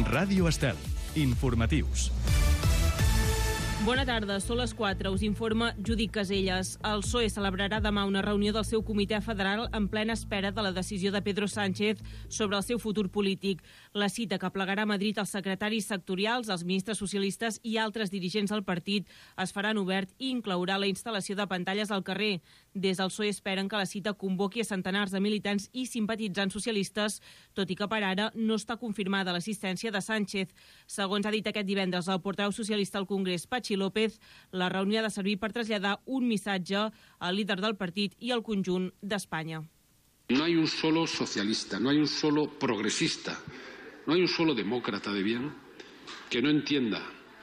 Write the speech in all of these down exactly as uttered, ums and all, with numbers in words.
Ràdio Estel. Informatius. Bona tarda, són les quatre, us informa Judit Caselles. El P S O E celebrarà demà una reunió del seu comitè federal en plena espera de la decisió de Pedro Sánchez sobre el seu futur polític. La cita, que plegarà a Madrid els secretaris sectorials, els ministres socialistes i altres dirigents del partit, es farà en obert i inclourà la instal·lació de pantalles al carrer. Des del P S O E esperen que la cita convoqui a centenars de militants i simpatitzants socialistes, tot i que per ara no està confirmada l'assistència de Sánchez. Segons ha dit aquest divendres el portaveu socialista al Congrés, Patxi López, la reunió ha de servir per traslladar un missatge al líder del partit i al conjunt d'Espanya. No hay un solo socialista, no hay un solo progresista, no hay un solo demócrata de bien que no entienda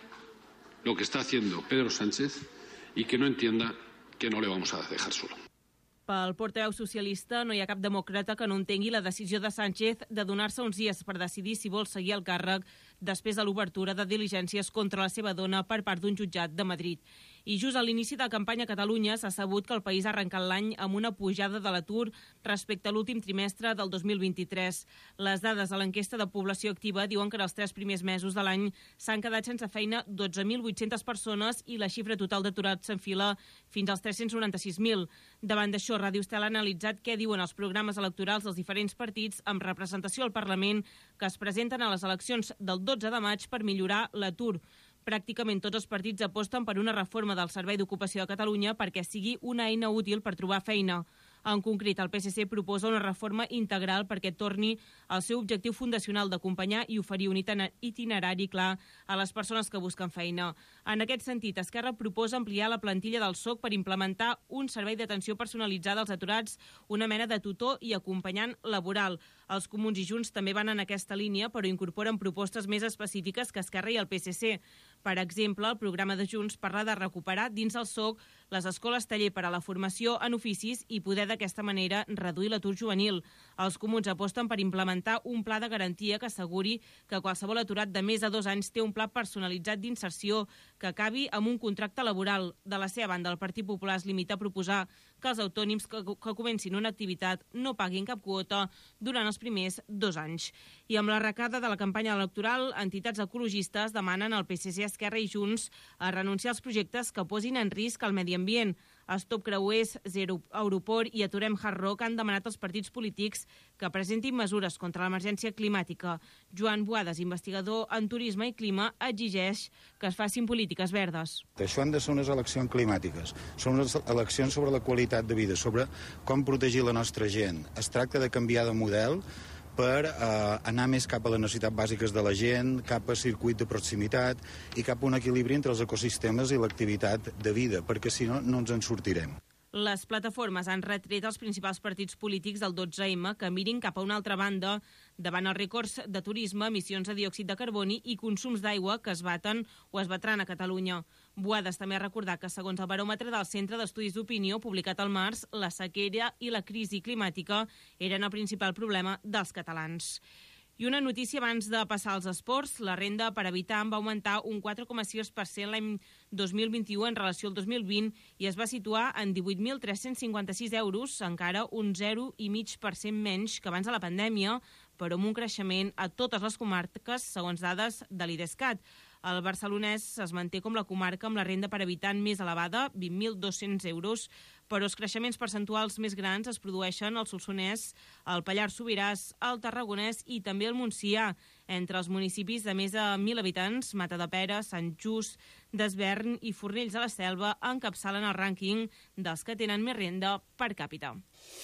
lo que está haciendo Pedro Sánchez y que no entienda que no le vamos a dejar solo. Pel portaveu socialista no hi ha cap demòcrata que no entengui la decisió de Sánchez de donar-se uns dies per decidir si vol seguir el càrrec després de l'obertura de diligències contra la seva dona per part d'un jutjat de Madrid. I just a l'inici de la campanya a Catalunya s'ha sabut que el país ha arrencat l'any amb una pujada de l'atur respecte a l'últim trimestre del dos mil vint-i-tres. Les dades de l'enquesta de població activa diuen que en els tres primers mesos de l'any s'han quedat sense feina dotze mil vuit-centes persones i la xifra total d'aturats s'enfila fins als tres-cents noranta-sis mil. Davant d'això, Ràdio Estel ha analitzat què diuen els programes electorals dels diferents partits amb representació al Parlament que es presenten a les eleccions del dotze de maig per millorar l'atur. Pràcticament tots els partits aposten per una reforma del Servei d'Ocupació de Catalunya perquè sigui una eina útil per trobar feina. En concret, el P S C proposa una reforma integral perquè torni al seu objectiu fundacional d'acompanyar i oferir un itinerari clar a les persones que busquen feina. En aquest sentit, Esquerra proposa ampliar la plantilla del S O C per implementar un servei d'atenció personalitzada als aturats, una mena de tutor i acompanyant laboral. Els Comuns i Junts també van en aquesta línia, però incorporen propostes més específiques que Esquerra i el P S C. Per exemple, el programa de Junts parla de recuperar dins el S O C les escoles taller per a la formació en oficis i poder d'aquesta manera reduir l'atur juvenil. Els Comuns aposten per implementar un pla de garantia que asseguri que qualsevol aturat de més de dos anys té un pla personalitzat d'inserció que acabi amb un contracte laboral. De la seva banda, el Partit Popular es limita a proposar que els autònoms que, que comencin una activitat no paguin cap quota durant els primers dos anys. I amb l'arrencada de la campanya electoral, entitats ecologistes demanen al P S C, Esquerra i Junts a renunciar als projectes que posin en risc el medi ambient. Stop Creuers, Zero Aeroport i Aturem Hard Rock han demanat als partits polítics que presentin mesures contra l'emergència climàtica. Joan Boades, investigador en turisme i clima, exigeix que es facin polítiques verdes. Això han de ser unes eleccions climàtiques, són unes eleccions sobre la qualitat de vida, sobre com protegir la nostra gent. Es tracta de canviar de model per eh, anar més cap a les necessitats bàsiques de la gent, cap a circuit de proximitat i cap a un equilibri entre els ecosistemes i l'activitat de vida, perquè si no, no ens en sortirem. Les plataformes han retret als principals partits polítics del dotze eme que mirin cap a una altra banda davant els rècords de turisme, emissions de diòxid de carboni i consums d'aigua que es baten o es batran a Catalunya. Boades també ha recordat que, segons el baròmetre del Centre d'Estudis d'Opinió publicat al març, la sequera i la crisi climàtica eren el principal problema dels catalans. I una notícia abans de passar als esports. La renda per habitant va augmentar un quatre coma sis per cent l'any dos mil vint-i-u en relació al dos mil vint i es va situar en divuit mil tres-cents cinquanta-sis euros, encara un zero coma cinc per cent menys que abans de la pandèmia, però amb un creixement a totes les comarques, segons dades de l'Idescat. El barcelonès es manté com la comarca amb la renda per habitant més elevada, vint mil dos-cents euros, però els creixements percentuals més grans es produeixen al Solsonès, al Pallars Sobiràs, al Tarragonès i també al Montsià. Entre els municipis de més de mil habitants, Matadepera, Sant Just, Desvern i Fornells de la Selva encapçalen el rànquing dels que tenen més renda per càpita.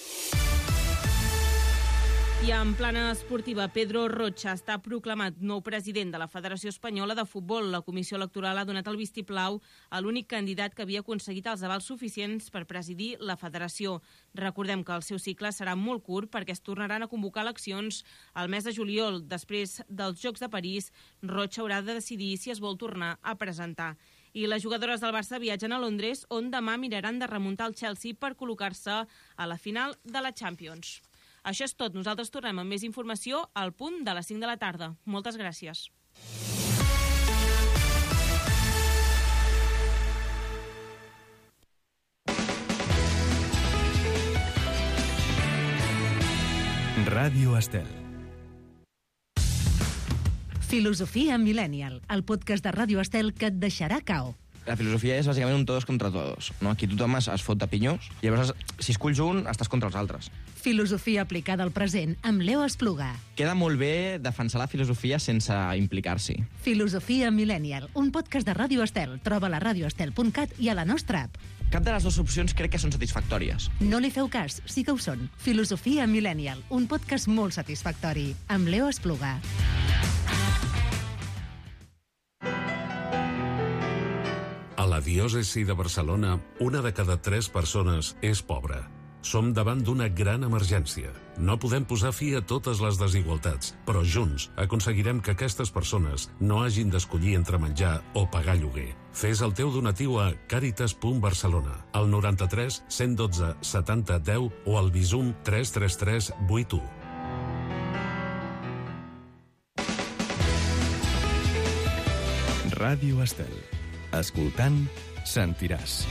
I en plana esportiva, Pedro Rocha està proclamat nou president de la Federació Espanyola de Futbol. La Comissió Electoral ha donat el vistiplau a l'únic candidat que havia aconseguit els avals suficients per presidir la federació. Recordem que el seu cicle serà molt curt perquè es tornaran a convocar eleccions al mes de juliol. Després dels Jocs de París, Rocha haurà de decidir si es vol tornar a presentar. I les jugadores del Barça viatgen a Londres, on demà miraran de remuntar el Chelsea per col·locar-se a la final de la Champions. Això és tot. Nosaltres tornem amb més informació al punt de les cinc de la tarda. Moltes gràcies. Ràdio Estel. Filosofia Millennial, el podcast de Ràdio Estel que et deixarà cao. La filosofia és bàsicament un todos contra todos, no? Aquí tothom es, es fot de pinyós, i llavors, si esculls un, estàs contra els altres. Filosofia aplicada al present, amb Leo Espluga. Queda molt bé defensar la filosofia sense implicar-s'hi. Filosofia Millennial, un podcast de Ràdio Estel. Troba-la a radio estel punt cat i a la nostra app. Cap de les dues opcions crec que són satisfactòries. No li feu cas, sí que ho són. Filosofia Millennial, un podcast molt satisfactori, amb Leo Espluga. A la diòcesi de Barcelona, una de cada tres persones és pobra. Som davant d'una gran emergència. No podem posar fi a totes les desigualtats, però junts aconseguirem que aquestes persones no hagin d'escollir entre menjar o pagar lloguer. Fes el teu donatiu a càritas punt barcelona, al noranta-tres cent dotze setanta deu o al Bizum tres tres tres vuit u. Ràdio Estel. Escoltant, sentiràs.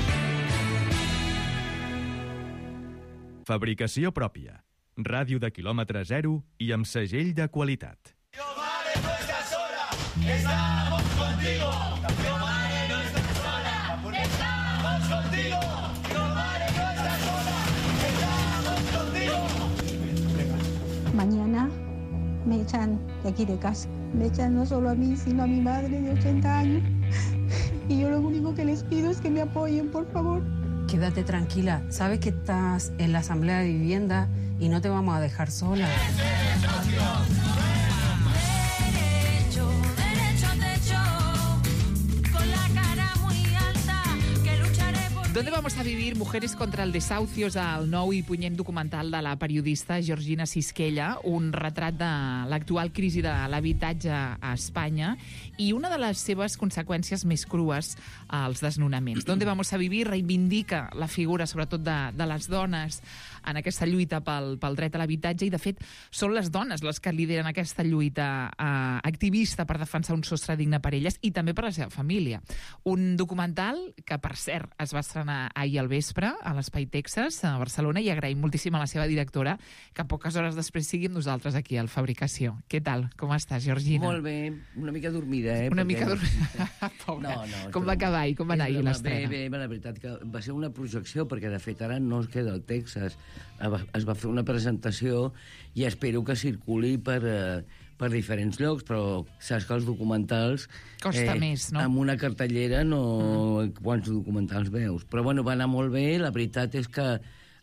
Fabricació pròpia. Ràdio de quilòmetre zero i amb segell de qualitat. Yo madre no estás sola, estamos contigo. Yo madre no estás sola, estamos contigo. Yo madre no estás sola, estamos contigo. Mañana me echan de aquí de casa. Me echan no solo a mí, sino a mi madre de ochenta años. Y yo lo único que les pido es que me apoyen, por favor. Quédate tranquila. Sabes que estás en la asamblea de vivienda y no te vamos a dejar sola. Derecho, derecho, derecho, con la cara muy alta, que lucharé por... ¿Dónde vamos a vivir? Mujeres contra el desahucio és el nou i punyent documental de la periodista Georgina Sisquella, un retrat de l'actual crisi de l'habitatge a Espanya i una de les seves conseqüències més crues, els desnonaments. ¿Dónde vamos a vivir? Reivindica la figura, sobretot, de, de les dones en aquesta lluita pel, pel dret a l'habitatge, i, de fet, són les dones les que lideren aquesta lluita eh, activista per defensar un sostre digne per elles i també per la seva família. Un documental que, per cert, es va estrenar ahir al vespre a l'Espai Texas, a Barcelona, i agraïm moltíssim a la seva directora que poques hores després sigui amb nosaltres aquí al Fabricació. Què tal? Com estàs, Georgina? Molt bé, una mica dormida, eh? Una perquè... mica dormida. Pobra. No, no, com va acabar i com va anar ahir l'estrena? Bé, bé, la veritat que va ser una projecció, perquè de fet ara no es queda al Texas. Es va fer una presentació i espero que circuli per, eh, per diferents llocs, però saps que els documentals... Costa eh, més, no? Amb una cartellera no... Mm. Quants documentals veus? Però bueno, va anar molt bé, la veritat és que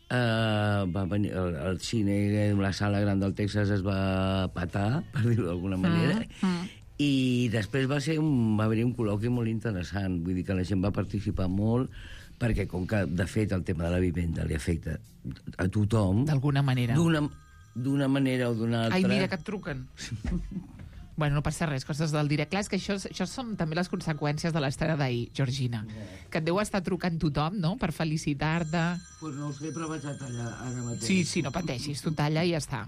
Uh, va venir, el, el cine, la sala gran del Texas es va patar, per dir-ho d'alguna manera, mm, mm. i després va ser un, va haver un col·loqui molt interessant, vull dir que la gent va participar molt, perquè com que, de fet, el tema de la vivenda li afecta a tothom... D'alguna manera. D'una manera o d'una altra... Ai, mira, que et truquen. Bueno, no passa res, coses del directe. Clar, és que això, això són també les conseqüències de l'estrena d'ahir, Georgina. Yeah. Que et deu estar trucant tothom, no?, per felicitar-te. Pues no ho sé, però vaig a tallar ara mateix. Sí, sí, no pateixis, tu talla i ja està.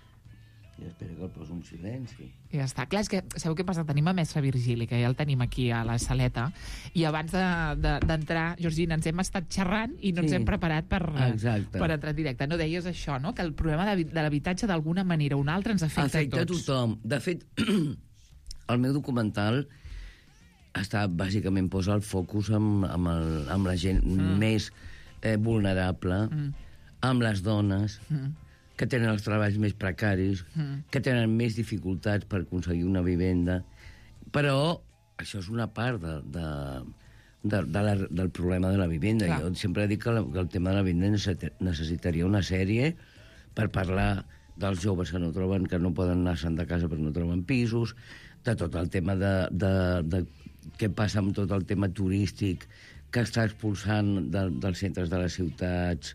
I espera que el poso un silenci. I ja està. Clar, és que sabeu què passa? Tenim a mestre Virgili, que ja el tenim aquí a la saleta, i abans d'entrar, de, de, Georgina, ens hem estat xerrant i no sí. ens hem preparat per, per entrar en directe. No deies això, no?, que el problema de, de l'habitatge d'alguna manera o una altra ens afecta, afecta a tots. Afecta a tothom. De fet, el meu documental està, bàsicament, posa el focus amb, amb, el, amb la gent mm. més eh, vulnerable, mm. amb les dones, mm. que tenen els treballs més precaris, mm. que tenen més dificultats per aconseguir una vivenda. Però això és una part de, de, de, de la, del problema de la vivenda. Clar. Jo sempre dic que, la, que el tema de la vivenda necessitaria una sèrie per parlar dels joves que no troben, que no poden anar-se'n de casa perquè no troben pisos, de tot el tema de, de, de què passa amb tot el tema turístic que està expulsant de, dels centres de les ciutats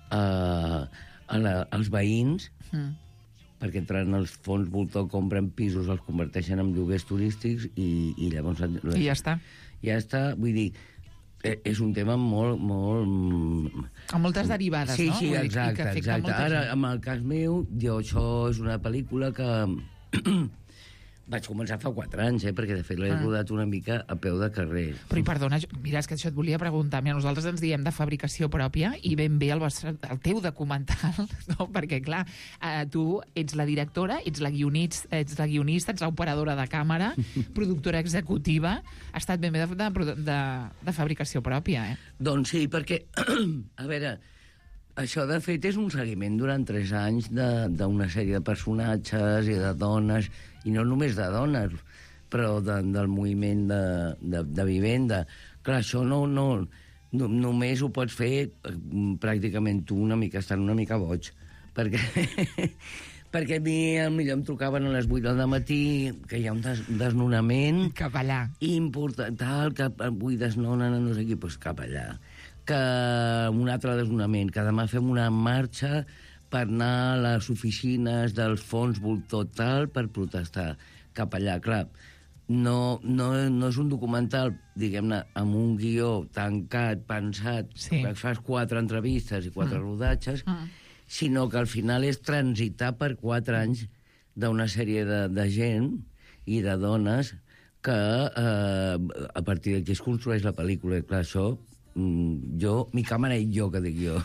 eh, a la, als veïns, mm. perquè entren els fons voltor, compren pisos, els converteixen en lloguers turístics i, i llavors... I ja està. Ja està, vull dir, és un tema molt... molt... Amb moltes derivades, sí, no? Sí, sí, exacte, exacte. Ara, gent. en el cas meu, jo, això és una pel·lícula que Vaig començar fa quatre anys, eh, perquè de fet l'he Ah. rodat una mica a peu de carrer. Però, i perdona, jo- mira, és que això et volia preguntar. Mira, nosaltres ens diem de fabricació pròpia i ben bé el, vostre, el teu documental, no? Perquè, clar, eh, tu ets la directora, ets la guionista, ets la guionista, ets l'operadora de càmera, productora executiva, ha estat ben bé de, de, de, de fabricació pròpia, eh? Doncs sí, perquè, a veure, això de fet és un seguiment durant tres anys de- d'una sèrie de personatges i de dones, i no només de dones, però de, del moviment de, de, de vivenda. Clar, això no, no, no, només ho pots fer eh, pràcticament tu una mica, estant una mica boig, perquè, perquè a mi millor em trucaven a les vuit del matí que hi ha un des, desnonament... Cap allà. Important, tal, que avui desnonen a no sé qui, doncs cap allà. Que un altre desnonament, que demà fem una marxa per anar a les oficines dels fons voltor tal per protestar cap allà. Clar, no, no, no és un documental, diguem-ne, amb un guió tancat, pensat, sí. Que fas quatre entrevistes i quatre mm. rodatges, mm. sinó que al final és transitar per quatre anys d'una sèrie de, de gent i de dones que eh, a partir d'aquí es construeix la pel·lícula. I clar, això, jo, mi càmera i jo, que dic jo.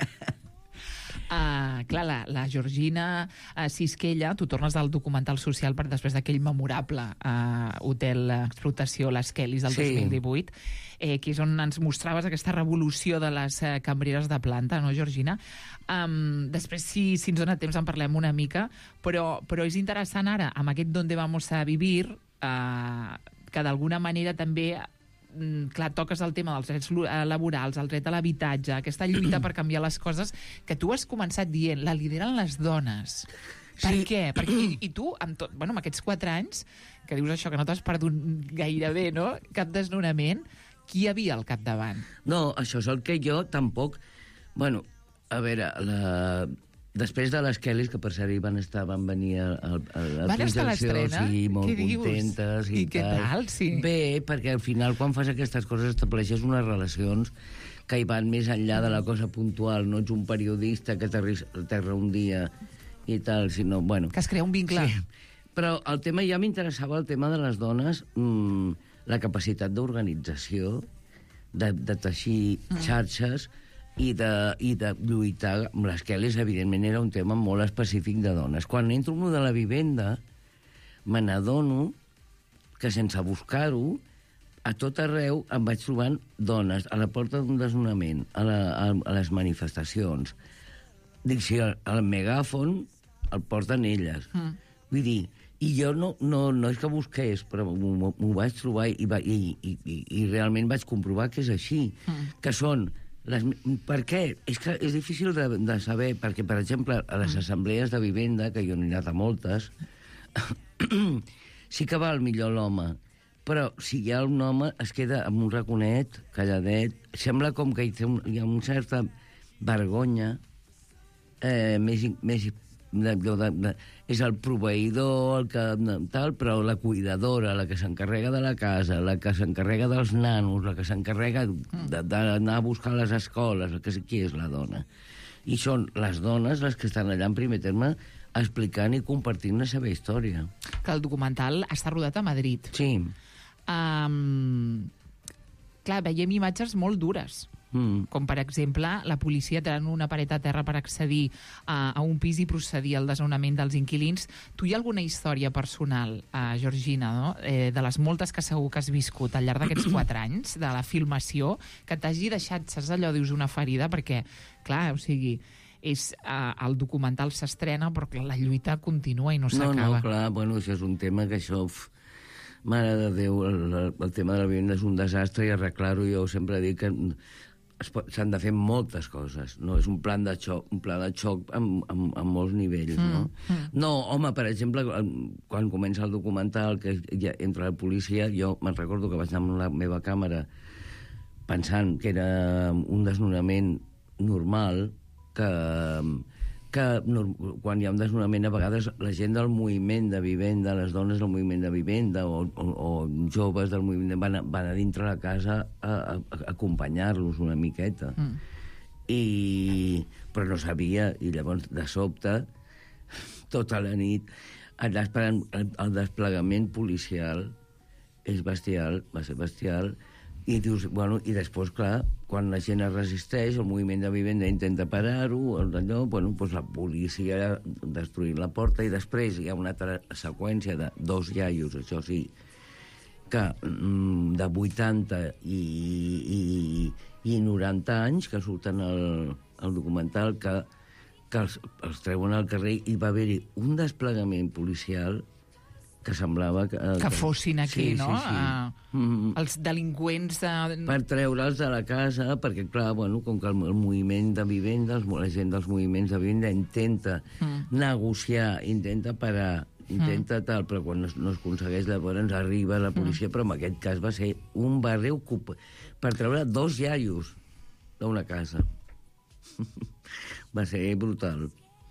Uh, clar, la, la Georgina uh, Sisquella, tu tornes del documental social per després d'aquell memorable uh, hotel explotació Les Kellys del sí. dos mil divuit, eh, que és on ens mostraves aquesta revolució de les uh, cambreres de planta, no, Georgina? Um, després, si, si ens dona temps, en parlem una mica, però, però és interessant ara, amb aquest Donde vamos a vivir, uh, que d'alguna manera també... clar, toques el tema dels drets laborals, el dret a l'habitatge, aquesta lluita per canviar les coses, que tu has començat dient, la lideren les dones. Per sí. què? Perquè, i, I tu, amb, tot, bueno, amb aquests quatre anys, que dius això, que no t'has perdut gairebé, no?, cap desnonament, qui hi havia al capdavant? No, això és el que jo tampoc... Bueno, a veure, la... després de les Kellys, que per cert hi van estar, van venir a, a, a la van estar a l'estrena? Sí, molt què contentes. I, I què tal? tal? Sí. Bé, perquè al final, quan fas aquestes coses, estableixes unes relacions que hi van més enllà de la cosa puntual. No ets un periodista que aterra un dia i tal, sinó... Bueno, que es crea un vincle. Sí. Però el tema, ja m'interessava el tema de les dones, mmm, la capacitat d'organització, de, de teixir mm. xarxes, i de, i de lluitar amb les Kellys, evidentment, era un tema molt específic de dones. Quan entro en de la vivenda, me n'adono que sense buscar-ho, a tot arreu em vaig trobant dones a la porta d'un desnonament, a, la, a, a les manifestacions. Dic, si el, el megàfon el porten elles. Mm. Vull dir, i jo no, no, no és que busqués, però m'ho vaig trobar i, va, i, i, i, i realment vaig comprovar que és així, mm. que són... Les, per què? És que és difícil de, de saber, perquè, per exemple, a les assemblees de vivenda, que jo n'he anat a moltes, sí que va el millor l'home, però si hi ha un home es queda amb un raconet, calladet, sembla com que hi, té un, hi ha una certa vergonya, eh, més, més de, de, de, és el proveïdor, el que, tal, però la cuidadora, la que s'encarrega de la casa, la que s'encarrega dels nanos, la que s'encarrega d'anar a buscar a les escoles, que qui és la dona. I són les dones les que estan allà en primer terme explicant i compartint la seva història. Que el documental està rodat a Madrid. Sí. Um, clar, veiem imatges molt dures. Mm. Com, per exemple, la policia tirant una paret a terra per accedir a, a un pis i procedir al desnonament dels inquilins. Tu hi ha alguna història personal, uh, Georgina, no? eh, de les moltes que segur que has viscut al llarg d'aquests quatre anys de la filmació, que t'hagi deixat, saps allò, dius, una ferida, perquè, clar, o sigui, és, uh, el documental s'estrena, però la lluita continua i no s'acaba. No, no, clar, bueno, això és un tema que això... Uf, mare de Déu, el, el tema de la vivenda és un desastre i arreglar-ho, jo sempre dic que s'han de fer moltes coses, no? És un plan de xoc, un pla de xoc amb, amb, amb molts nivells, mm, no? Mm. No, home, per exemple, quan comença el documental, que ja entra la policia, jo me'n recordo que vaig anar amb la meva càmera pensant que era un desnonament normal, que, que quan hi ha un desnonament, a vegades la gent del moviment de vivenda, les dones del moviment de vivenda o, o, o joves del moviment van a, van a dintre la casa a, a, a acompanyar-los una miqueta. Mm. I, però no sabia, i llavors de sobte tota la nit El, el, el desplegament policial és bestial, va ser bestial, i dius, bueno, i després, clar, quan la gent es resisteix, el moviment de vivenda intenta parar-ho, allò, bueno, doncs la policia destruint la porta, i després hi ha una altra seqüència de dos iaios, això sí, que mm, de vuitanta i, i, i noranta anys, que surten al, al documental, que, que els, els treuen al carrer, i va haver-hi un desplegament policial que semblava que... Que fossin aquí, sí, no? Sí, sí. Uh, mm. Els delinqüents de... Per treure'ls de la casa, perquè, clar, bueno, com que el, el moviment de vivenda, la gent dels moviments de vivenda intenta mm. negociar, intenta parar, intenta mm. tal, però quan no, no es aconsegueix, llavors ens arriba la policia, mm. però en aquest cas va ser un barri ocupat per treure dos iaios d'una casa. Va ser brutal.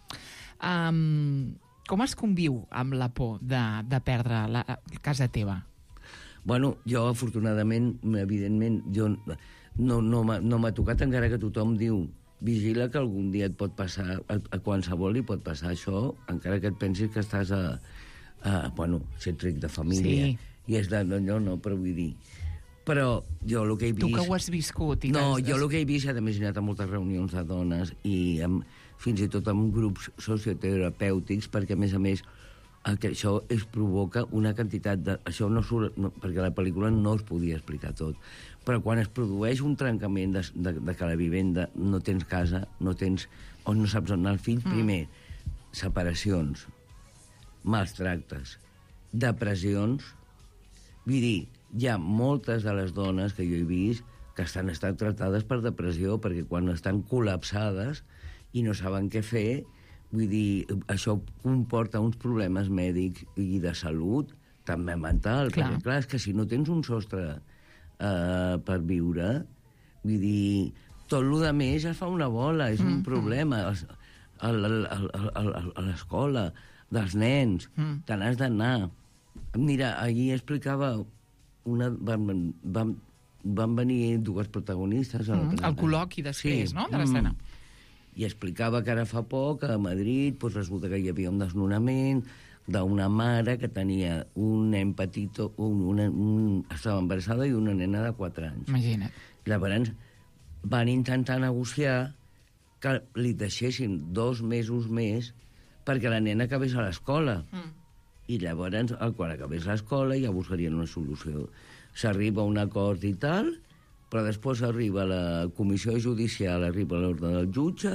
Um... Com es conviu amb la por de, de perdre la, la casa teva? Bueno, jo, afortunadament, evidentment, jo no, no, no m'ha tocat, encara que tothom diu vigila que algun dia et pot passar, a, a qualsevol li pot passar això, encara que et pensis que estàs a... a bueno, si ets ric de família, sí. I és d'allò, no, però vull dir... Però jo el que he vist... Tu que ho has viscut... I no, has... jo el que he vist, a més, he anat a moltes reunions de dones i amb, fins i tot amb grups socioterapèutics, perquè, a més a més, que això es provoca una quantitat de... Això no surt... No, perquè la pel·lícula no es podia explicar tot. Però quan es produeix un trencament de, de, de que la vivenda no tens casa, no tens... on no saps on anar els fills, mm. primer, separacions, mals tractes, depressions... Vull dir, hi ha moltes de les dones que jo he vist que estan estat tratades per depressió, perquè quan estan col·lapsades i no saben què fer, vull dir, això comporta uns problemes mèdics i de salut, també mental, clar. Perquè, clar, és que si no tens un sostre eh, per viure, vull dir, tot el de més es fa una bola, és mm, un problema. Mm. A l'escola, dels nens, mm. te n'has d'anar. Mira, ahir explicava... Una, van, van, van venir dues protagonistes... Mm, el col·loqui després, sí, no?, de l'escena. Mm, I explicava que ara fa poc, a Madrid, pues, resulta que hi havia un desnonament d'una mare que tenia un nen petitó, un, una, un, estava embarassada i una nena de quatre anys. Imagina't. Llavors van intentar negociar que li deixessin dos mesos més perquè la nena acabés a l'escola. Mm. I llavors, quan acabés l'escola, ja buscarien una solució. S'arriba a un acord i tal, però després arriba la comissió judicial, arriba l'ordre del jutge,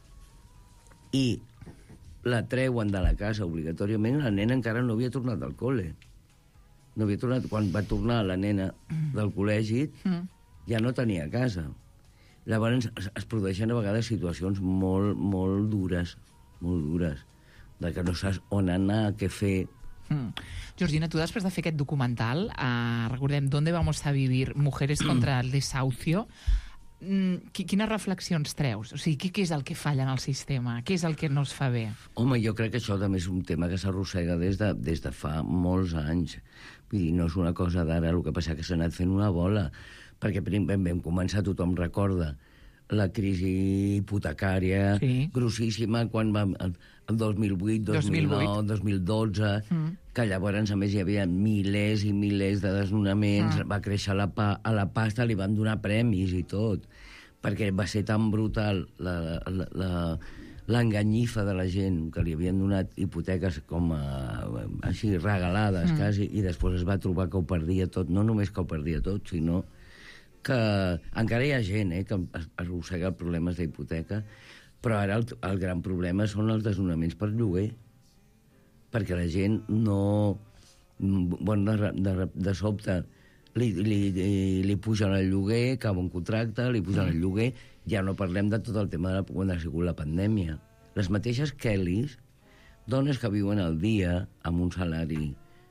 i la treuen de la casa obligatòriament. La nena encara no havia tornat al col·le. No havia tornat. Quan va tornar la nena del col·legi, mm. ja no tenia casa. Llavors es, es produeixen a vegades situacions molt, molt dures, molt dures, de que no saps on anar, què fer. Mm. Georgina, tu després de fer aquest documental, eh, recordem ¿Dónde vamos a vivir? Mujeres contra el desahucio, mm, quines reflexions treus? O sigui, què, què és el que falla en el sistema? Què és el que no es fa bé? Home, jo crec que això també és un tema que s'arrossega des, de, des de fa molts anys. Vull dir, no és una cosa d'ara, el que passa que s'ha anat fent una bola, perquè vam, vam començar, tothom recorda, la crisi hipotecària, sí. grossíssima, quan va... el dos mil vuit, dos mil nou, dos mil dotze, mm. que llavors, a més, hi havia milers i milers de desnonaments, mm. va créixer la pa, a la pasta, li van donar premis i tot, perquè va ser tan brutal la, la, la, l'enganyifa de la gent, que li havien donat hipoteques com a, així regalades, mm. quasi, i després es va trobar que ho perdia tot, no només que ho perdia tot, sinó que encara hi ha gent eh, que arrossega problemes d'hipoteca, però ara el, el gran problema són els desnonaments per lloguer, perquè la gent no... Bueno, de, de, de sobte li, li, li, li pugen el lloguer, acaba un contracte, li pugen el lloguer, ja no parlem de tot el tema de la, quan ha sigut la pandèmia. Les mateixes Kellys, dones que viuen al dia amb un salari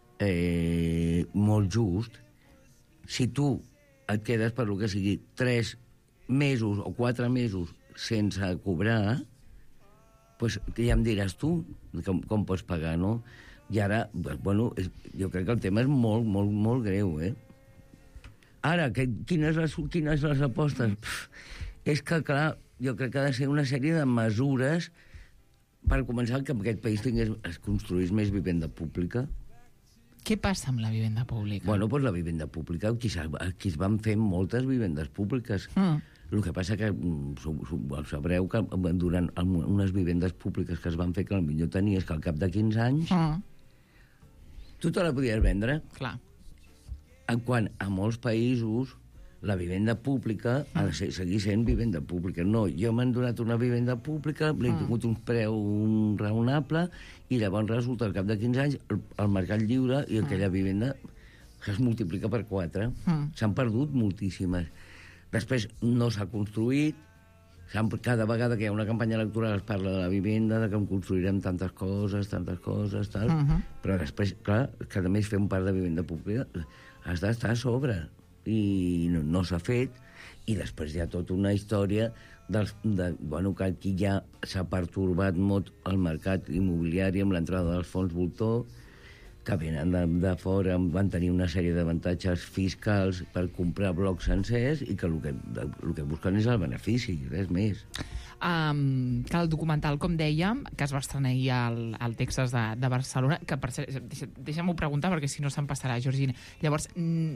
eh, molt just, si tu et quedes per lo que sigui tres mesos o quatre mesos sense cobrar, pues, ja em diràs tu com, com pots pagar, no? I ara, bueno, és, jo crec que el tema és molt, molt, molt greu, eh? Ara, que, quines, les, quines les apostes? Pff, és que, clar, jo crec que ha de ser una sèrie de mesures per començar, que en aquest país tingués, es construís més vivenda pública. Què passa amb la vivenda pública? Bueno, doncs la vivenda pública, aquí, aquí es van fer moltes vivendes públiques. Mm. El que passa que sabreu que durant unes vivendes públiques que es van fer, que potser tenies que al cap de quinze anys mm. tu te la podies vendre. Clar. En quant a molts països la vivenda pública mm. ha de ser, seguir sent vivenda pública. No, jo m'han donat una vivenda pública, l'he mm. tingut un preu raonable, i llavors resulta al cap de quinze anys el, el mercat lliure i aquella mm. vivenda es multiplica per quatre. Mm. S'han perdut moltíssimes. Després no s'ha construït, cada vegada que hi ha una campanya electoral es parla de la vivenda, de que en construirem tantes coses, tantes coses, tal, uh-huh. però després, clar, que a més fer un parc de vivenda pública has d'estar a sobre, i no, no s'ha fet, i després hi ha tota una història dels, de, bueno, que aquí ja s'ha pertorbat molt el mercat immobiliari amb l'entrada dels fons voltor, que venen de, de fora, van tenir una sèrie d'avantatges fiscals per comprar blocs sencers i que el que, el que busquen és el benefici, res més. Um, que el documental, com dèiem, que es va estrenar ahir al, al Texas de, de Barcelona, que per, deixa, deixa'm-ho preguntar perquè si no se'n passarà, Georgina. Llavors,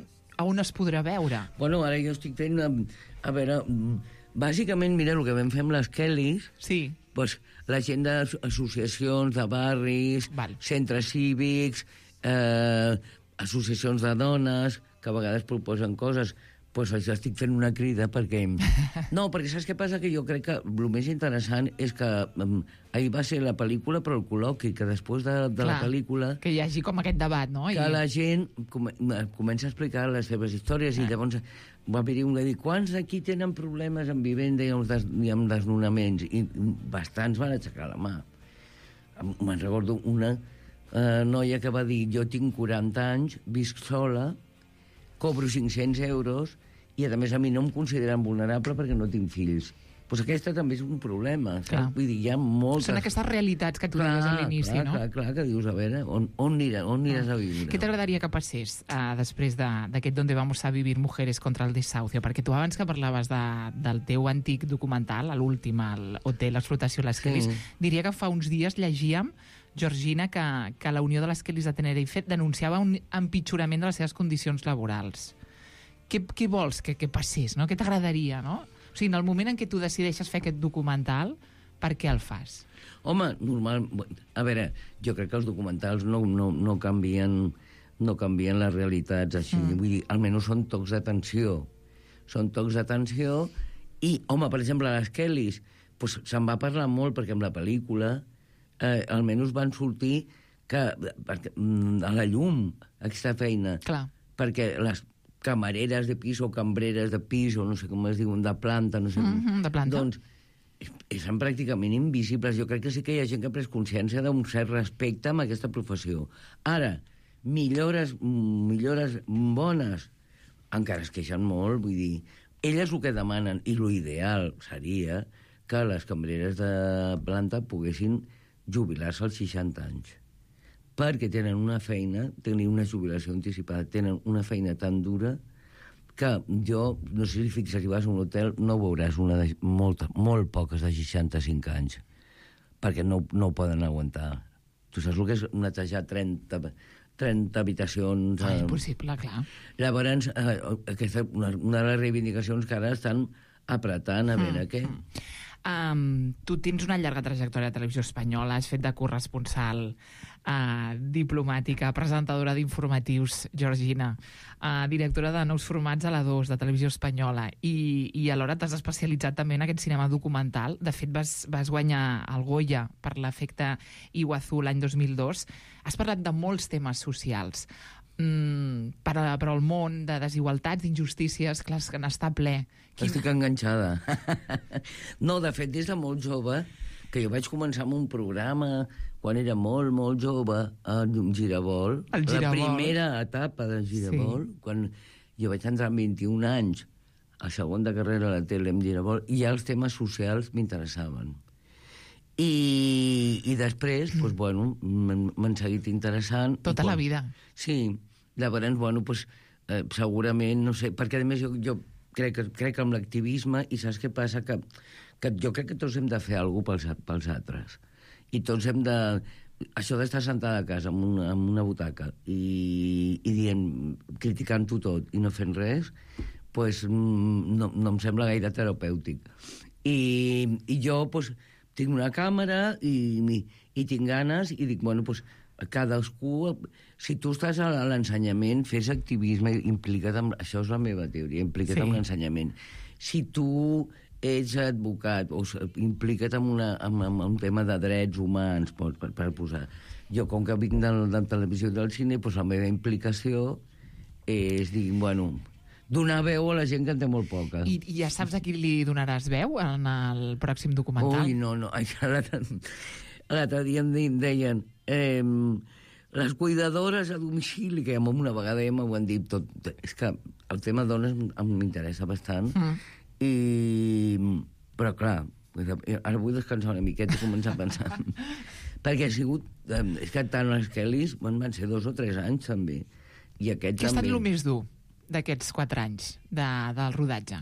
a on es podrà veure? Bueno, ara jo estic fent... A, a veure, bàsicament, mira, el que vam fer amb les Kellys... Sí. Pues, la gent d'associacions, de barris, Val. centres cívics, eh, associacions de dones, que a vegades proposen coses, pues això estic fent una crida perquè... No, perquè saps què passa? Que jo crec que el més interessant és que um, ahir va ser la pel·lícula, però el col·loqui, que després de, de Clar, la pel·lícula... Que hi hagi com aquest debat, no? Que I... la gent com, comença a explicar les seves històries ah. i llavors va haver-hi un que dir, quants d'aquí tenen problemes amb vivenda i amb, des, i amb desnonaments? I bastants van aixecar la mà. Me'n recordo una eh, noia que va dir, jo tinc quaranta anys, visc sola, cobro cinc-cents euros i, a més, a mi no em consideren vulnerable perquè no tinc fills. Doncs aquesta també és un problema, saps? Vull dir, hi ha moltes... Són aquestes realitats que tu deies a l'inici, clar, no? Clar, clar, que dius, a veure, on, on, anirà, on aniràs ah. a viure? Què t'agradaria que passés uh, després d'aquest Donde vamos a vivir mujeres contra el desahucio? Perquè tu abans que parlaves de, del teu antic documental, l'últim, el Hotel, l'explotació de les Kellys, sí. diria que fa uns dies llegíem, Georgina, que, que la Unió de les Kellys de Tenerife denunciava un empitjorament de les seves condicions laborals. Què, què vols que, que passés, no? Què t'agradaria, no? O sigui, en el moment en què tu decideixes fer aquest documental, per què el fas? Home, normal... A veure, jo crec que els documentals no, no, no, canvien, no canvien les realitats així. Mm. Vull dir, almenys són tocs d'atenció. Són tocs d'atenció i, home, per exemple, les Kellys, pues, se'n va parlar molt perquè amb la pel·lícula eh, almenys van sortir que, perquè, a la llum aquesta feina. Clar. Perquè les camareres de pis o cambreres de pis o no sé com es diuen, de planta, no sé com... Mm-hmm, de planta. Doncs són pràcticament invisibles. Jo crec que sí que hi ha gent que ha pres consciència d'un cert respecte amb aquesta professió. Ara, millores, millores bones, encara es queixen molt, vull dir... Elles el que demanen, i l'ideal seria que les cambreres de planta poguessin jubilar-se als seixanta anys. Perquè tenen una feina, tenen una jubilació anticipada, tenen una feina tan dura que jo, no sé si fixes, si vas a un hotel, no veuràs una de, molta, molt poques de seixanta-cinc anys, perquè no, no ho poden aguantar. Tu saps el que és netejar trenta, trenta habitacions... Ah, impossible, clar. Llavors, eh, aquesta, una, una de les reivindicacions que ara estan apretant, a veure mm. què... Um, tu tens una llarga trajectòria a Televisió Espanyola, has fet de corresponsal, uh, diplomàtica, presentadora d'informatius, Georgina, uh, directora de nous formats a la dos de Televisió Espanyola, i, i alhora t'has especialitzat també en aquest cinema documental. De fet, vas, vas guanyar el Goya per l'efecte Iguazú l'any dos mil dos. Has parlat de molts temes socials. Mm, però, però el món de desigualtats, d'injustícies, clar, que n'està ple. Quin... Estic enganxada. No, de fet, des de molt jove, que jo vaig començar amb un programa quan era molt, molt jove, a Giravolt. El Giravolt. La primera etapa de Giravolt, sí. Quan jo vaig entrar amb vint-i-un anys a segon de carrera a la tele amb Giravolt, i ja els temes socials m'interessaven. I, i després, doncs, bueno, m'han seguit interessant. Tota quan... la vida. Sí. Llavors, bueno, pues, eh, segurament, no sé, perquè a més jo, jo crec, que, crec que amb l'activisme, i saps què passa? Que, que jo crec que tots hem de fer alguna cosa pels, pels altres. i tots hem de... Això d'estar sentada a casa en una, en una butaca i, i dient, criticant-ho tot i no fent res, pues, no, no em sembla gaire terapèutic. I, i jo pues, tinc una càmera i, i, i tinc ganes i dic, bueno, pues, cadascú... Si tu estàs a l'ensenyament, fes activisme, implica't amb... Això és la meva teoria, implica't sí. amb l'ensenyament. Si tu ets advocat o implica't en, una, en, en un tema de drets humans, per, per, per posar... Jo, com que vinc de, de televisió i del cine, doncs la meva implicació és, dir, bueno, donar veu a la gent que en té molt poca. I, i ja saps a qui li donaràs veu en el pròxim documental? Ui, no, no. L'altre dia em deien... Eh, les cuidadores a domicili, que amb una vegada ja m'ho han dit tot. És que el tema dones m'interessa bastant. Mm. I... Però, clar, ara vull descansar una miqueta i començar a pensar. Perquè ha sigut... És que tant les Kellys van ser dos o tres anys, també. I aquest Què ha també. estat el més dur d'aquests quatre anys de, del rodatge?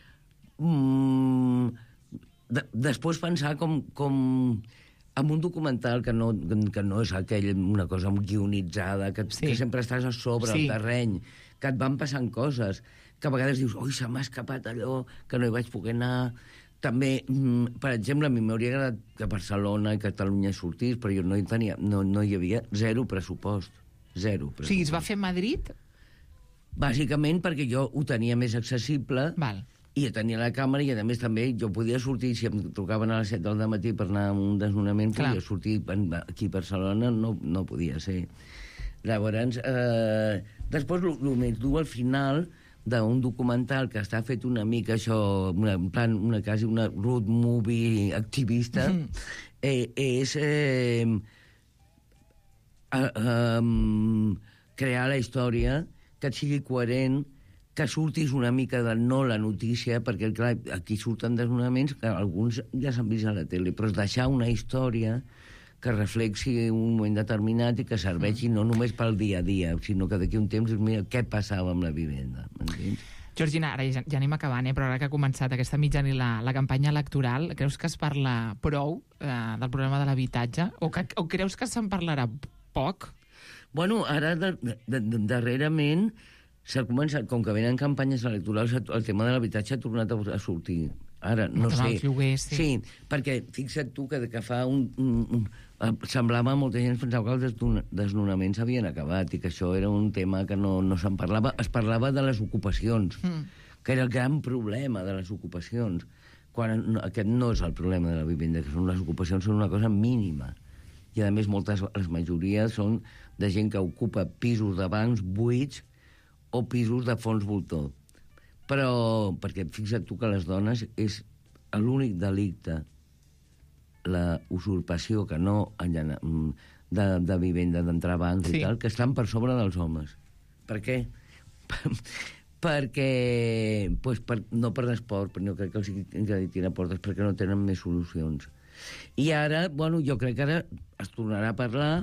Mm, de, després pensar com... com amb un documental que no, que no és aquell, una cosa guionitzada, que, sí. que sempre estàs a sobre, sí. al terreny, que et van passant coses, que a vegades dius, ui, se m'ha escapat allò, que no hi vaig poder anar. També, per exemple, a mi m'hauria agradat que Barcelona i Catalunya sortís, però jo no hi tenia, no, no hi havia zero pressupost. Zero pressupost. O sigui, es va fer a Madrid? Bàsicament perquè jo ho tenia més accessible. Val. I jo tenia la càmera i, a més, també jo podia sortir, si em trucaven a les set del matí per anar a un desnonament, Clar. podia sortir aquí a Barcelona, no, no podia ser. Llavors, eh, després, el més dur al final d'un documental que està fet una mica això, una, en plan, una, quasi una road movie activista, mm. eh, és eh, eh, eh, crear la història que et sigui coherent, que surtis una mica de no la notícia, perquè, clar, aquí surten desnonaments que alguns ja s'han vist a la tele, però és deixar una història que reflexi un moment determinat i que serveixi no només pel dia a dia, sinó que d'aquí un temps, mira, què passava amb la vivenda, m'entens? Georgina, ara ja, ja anem acabant, eh? Però ara que ha començat aquesta mitjana i la, la campanya electoral, creus que es parla prou eh, del problema de l'habitatge? O, que, o creus que se'n parlarà poc? Bueno, ara, de, de, de, darrerament, s'ha començat, com que venen campanyes electorals, el tema de l'habitatge ha tornat a sortir. Ara, no, no sé. Lloguers, sí. sí, perquè fixa't tu que, que fa un, un, un... Semblava, molta gent pensava que els desnonaments havien acabat i que això era un tema que no, no se'n parlava. Es parlava de les ocupacions, mm. que era el gran problema de les ocupacions, quan aquest no és el problema de la vivenda, que són les ocupacions són una cosa mínima. I, a més, moltes, les majories són de gent que ocupa pisos de bancs buits o pisos de fons voltor. Però, perquè fixa't tu que les dones és l'únic delicte, la usurpació que no de, de vivenda, d'entrar a bancs sí. i tal, que estan per sobre dels homes. Per què? perquè, pues, per, no per l'esport, però no crec que els hagi tirar portes, perquè no tenen més solucions. I ara, bueno, jo crec que ara es tornarà a parlar,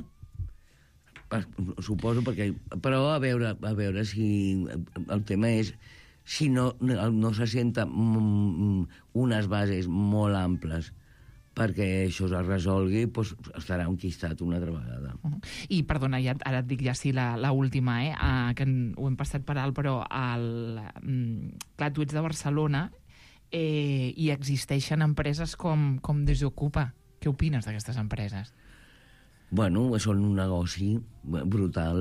suposo, perquè, però a veure, a veure si el tema és si no, no se senta unes bases molt amples perquè això es resolgui, doncs estarà enquistat una altra vegada. Uh-huh. I, perdona, ja, ara et dic ja sí la, la última, eh, uh, que en, ho hem passat per alt, però el, um, clar, tu ets de Barcelona eh, i existeixen empreses com, com Desokupa. Què opines d'aquestes empreses? Bueno, són un negoci brutal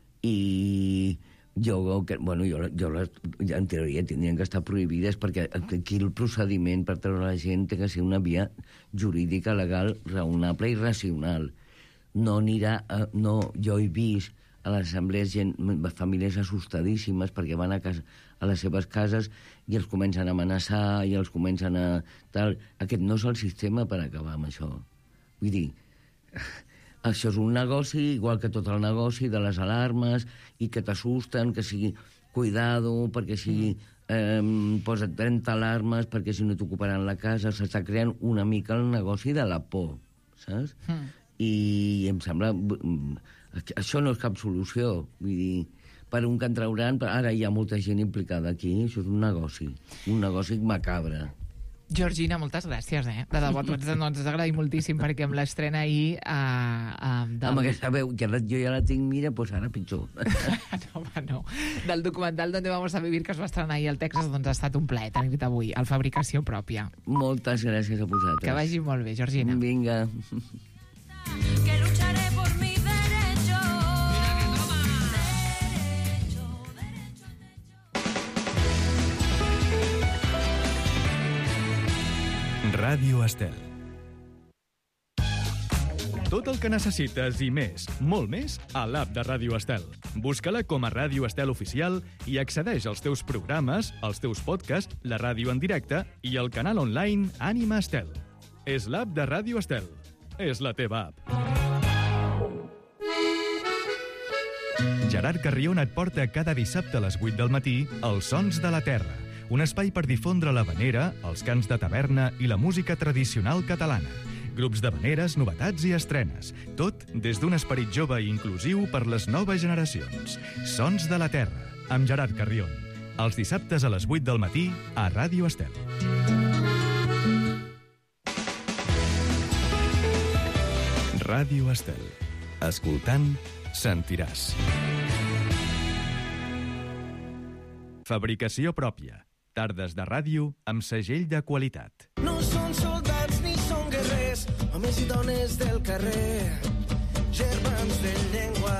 i jo, que, bueno, jo, jo les, en teoria tindrien que estar prohibides perquè aquí el procediment per treure la gent té que ser una via jurídica, legal, raonable i racional. No anirà... A, no, jo he vist a les assemblees gent, famílies assustadíssimes perquè van a, casa, a les seves cases i els comencen a amenaçar i els comencen a... Tal. Aquest no és el sistema per acabar amb això. Vull dir... Això és un negoci, igual que tot el negoci de les alarmes, i que t'assusten, que sigui cuidado, perquè sigui... Eh, posa't trenta alarmes, perquè si no t'ocuparan la casa. S'està creant una mica el negoci de la por, saps? Mm. I em sembla... Això no és cap solució. Vull dir, per un que en trauran... Ara hi ha molta gent implicada aquí, això és un negoci. Un negoci macabre. Georgina, moltes gràcies, eh? De debò, ens, ens agrada moltíssim, perquè amb l'estrena ahir... Uh, uh, del... Amb aquesta veu, que jo ja la tinc, mira, doncs ara pitjor. No, home, no. Del documental Donde vamos a vivir, que es va estrenar ahir al Texas, doncs ha estat un plaer tenir-te avui, al Fabricació Pròpia. Moltes gràcies a vosaltres. Que vagi molt bé, Georgina. Vinga. Que lucharé por mi derecho. Ràdio Estel. Tot el que necessites i més, molt més, a l'app de Ràdio Estel. Busca-la com a Ràdio Estel Oficial i accedeix als teus programes, als teus podcasts, la ràdio en directe i el canal online Ànima Estel. És l'app de Ràdio Estel. És la teva app. Gerard Carrion et porta cada dissabte a les vuit del matí Els Sons de la Terra, un espai per difondre l'havanera, els cants de taverna i la música tradicional catalana. Grups d'havaneres, novetats i estrenes. Tot des d'un esperit jove i inclusiu per les noves generacions. Sons de la Terra, amb Gerard Carrion. Els dissabtes a les vuit del matí a Ràdio Estel. Ràdio Estel. Escoltant, sentiràs. Fabricació pròpia. Tardes de ràdio amb segell de qualitat. No són soldats ni són guerrers, homes i dones del carrer, germans de llengua.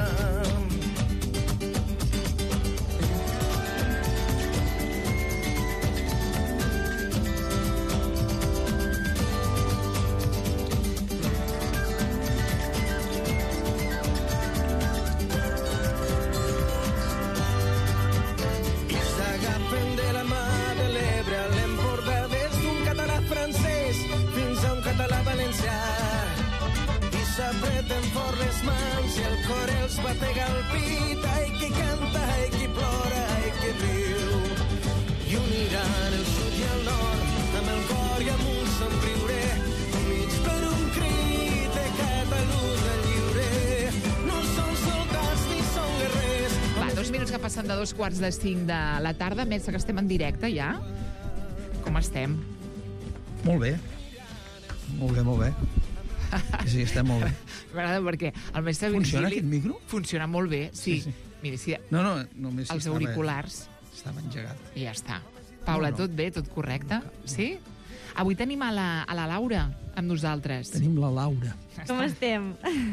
S'apreten fort les mans i el cor els batega al pit. Ai, qui canta, ai, qui plora, ai, qui riu. I uniran el sud i el nord amb el cor i amb un somriure, units per un crit de Catalunya lliure. No són soldats ni són guerrers. Va, dos minuts que passen de dos quarts de cinc de la tarda. Mestre, que estem en directe ja. Com estem? Molt bé. Molt bé, molt bé. Sí, està molt bé. M'agrada perquè el mestre Funciona Virgili... aquest micro? Funciona molt bé, sí. sí, sí. Mira, sí. No, no, només els estava, auriculars. Estava engegat. I ja està. Paula, no, no. tot bé, tot correcte? Sí? Avui tenim a la, a la Laura amb nosaltres. Tenim la Laura. Com estem?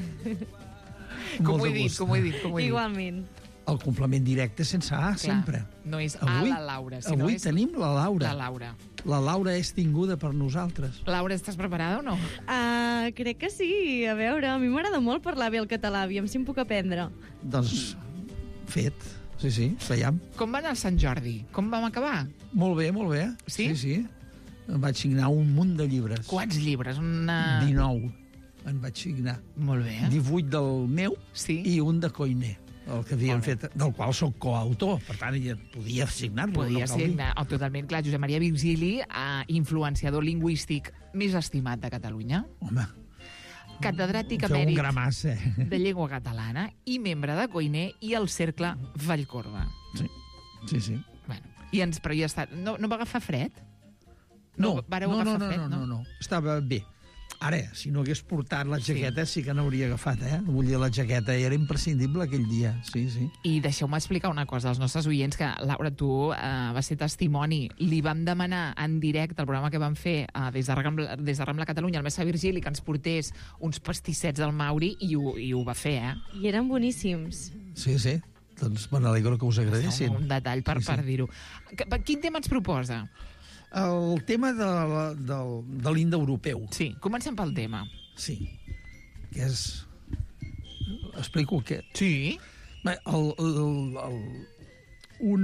Com ho he dit, com ho he dit, com ho he dit. Igualment. El complement directe sense A, Clar, sempre. No és avui, a la Laura, sinó avui és... tenim la Laura. La Laura. La Laura és tinguda per nosaltres. Laura, estàs preparada o no? Uh, crec que sí. A veure, a mi m'agrada molt parlar bé el català. Aviam si em puc aprendre. Doncs, fet. Sí, sí, veiem. Com va anar el Sant Jordi? Com vam acabar? Molt bé, molt bé. Sí? Sí, sí. Em vaig signar un munt de llibres. Quants llibres? Una... dinou en vaig signar. Molt bé. divuit del meu sí? i un de Koiné, el que havien fet, del qual soc coautor. Per tant, ja podia signar-lo. Podia no signar, oh, totalment clar. Josep Maria Virgili, eh, influenciador lingüístic més estimat de Catalunya. Home, catedràtic feu emèrit un gramassa. de llengua catalana i membre de Koiné i el Cercle Vallcorba. Sí, sí, sí. Bueno, i ens, però ja està. No, no va agafar fred? No, Vareu no, no, agafar no, fred, no, no, no, estava bé. Ara, si no hagués portat la jaqueta, sí, sí que n'hauria agafat, eh? Vull dir, la jaqueta era imprescindible aquell dia, sí, sí. I deixeu-me explicar una cosa als nostres oients, que, Laura, tu eh, vas ser testimoni. Li vam demanar en directe al programa que vam fer eh, des de Rambla, des de Rambla Catalunya, el mestre Virgili, que ens portés uns pastissets del Mauri, i ho, i ho va fer, eh? I eren boníssims. Sí, sí. Doncs me n'alegro que us agradessin. Un detall per, sí, sí. per dir-ho. Quin tema ens proposa? El tema de, de, de l'indoeuropeu. Sí, comencem pel tema. Sí, que és... Explico què... Sí? Bé, el, el, el, un...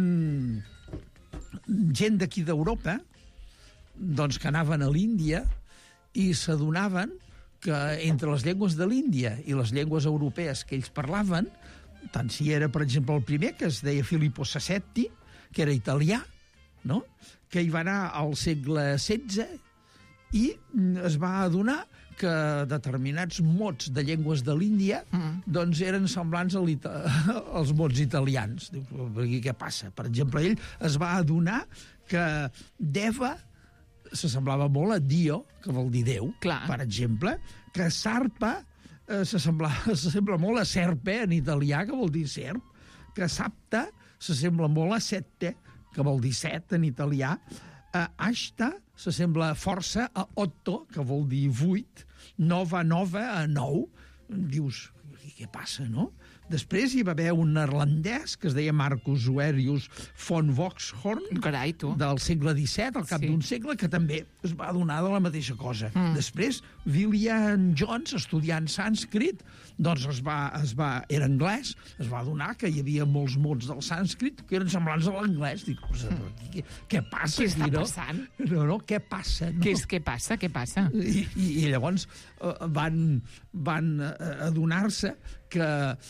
gent d'aquí d'Europa, doncs que anaven a l'Índia i s'adonaven que entre les llengües de l'Índia i les llengües europees que ells parlaven, tant si era, per exemple, el primer, que es deia Filippo Sassetti, que era italià, no?, que hi va anar al segle setze i es va adonar que determinats mots de llengües de l'Índia mm. doncs eren semblants als mots italians. Diu, què passa? Per exemple, ell es va adonar que Deva s'assemblava molt a Dio, que vol dir Déu, Clar. per exemple, que Sarpa eh, s'assembla molt a Serpe, en italià, que vol dir serp, que Sapta s'assembla molt a Sette, que vol dir set, en italià, eh, Ashta s'assembla força a Otto, que vol dir vuit, Nova, nova, a nou. Dius, què passa, no? Després hi va haver un neerlandès que es deia Marcus Zuerius von Voxhorn, Carai, tu. del segle disset, al cap Sí. d'un segle, que també es va adonar de la mateixa cosa. Mm. Després, William Jones, estudiant sànscrit, doncs es va, es va, era anglès, es va adonar que hi havia molts mots del sànscrit que eren semblants a l'anglès. Dic, què, què passa Què està aquí, no? passant? No, no, què passa? No? Què és, què passa, què passa? I, i, i llavors eh, van, van eh, adonar-se que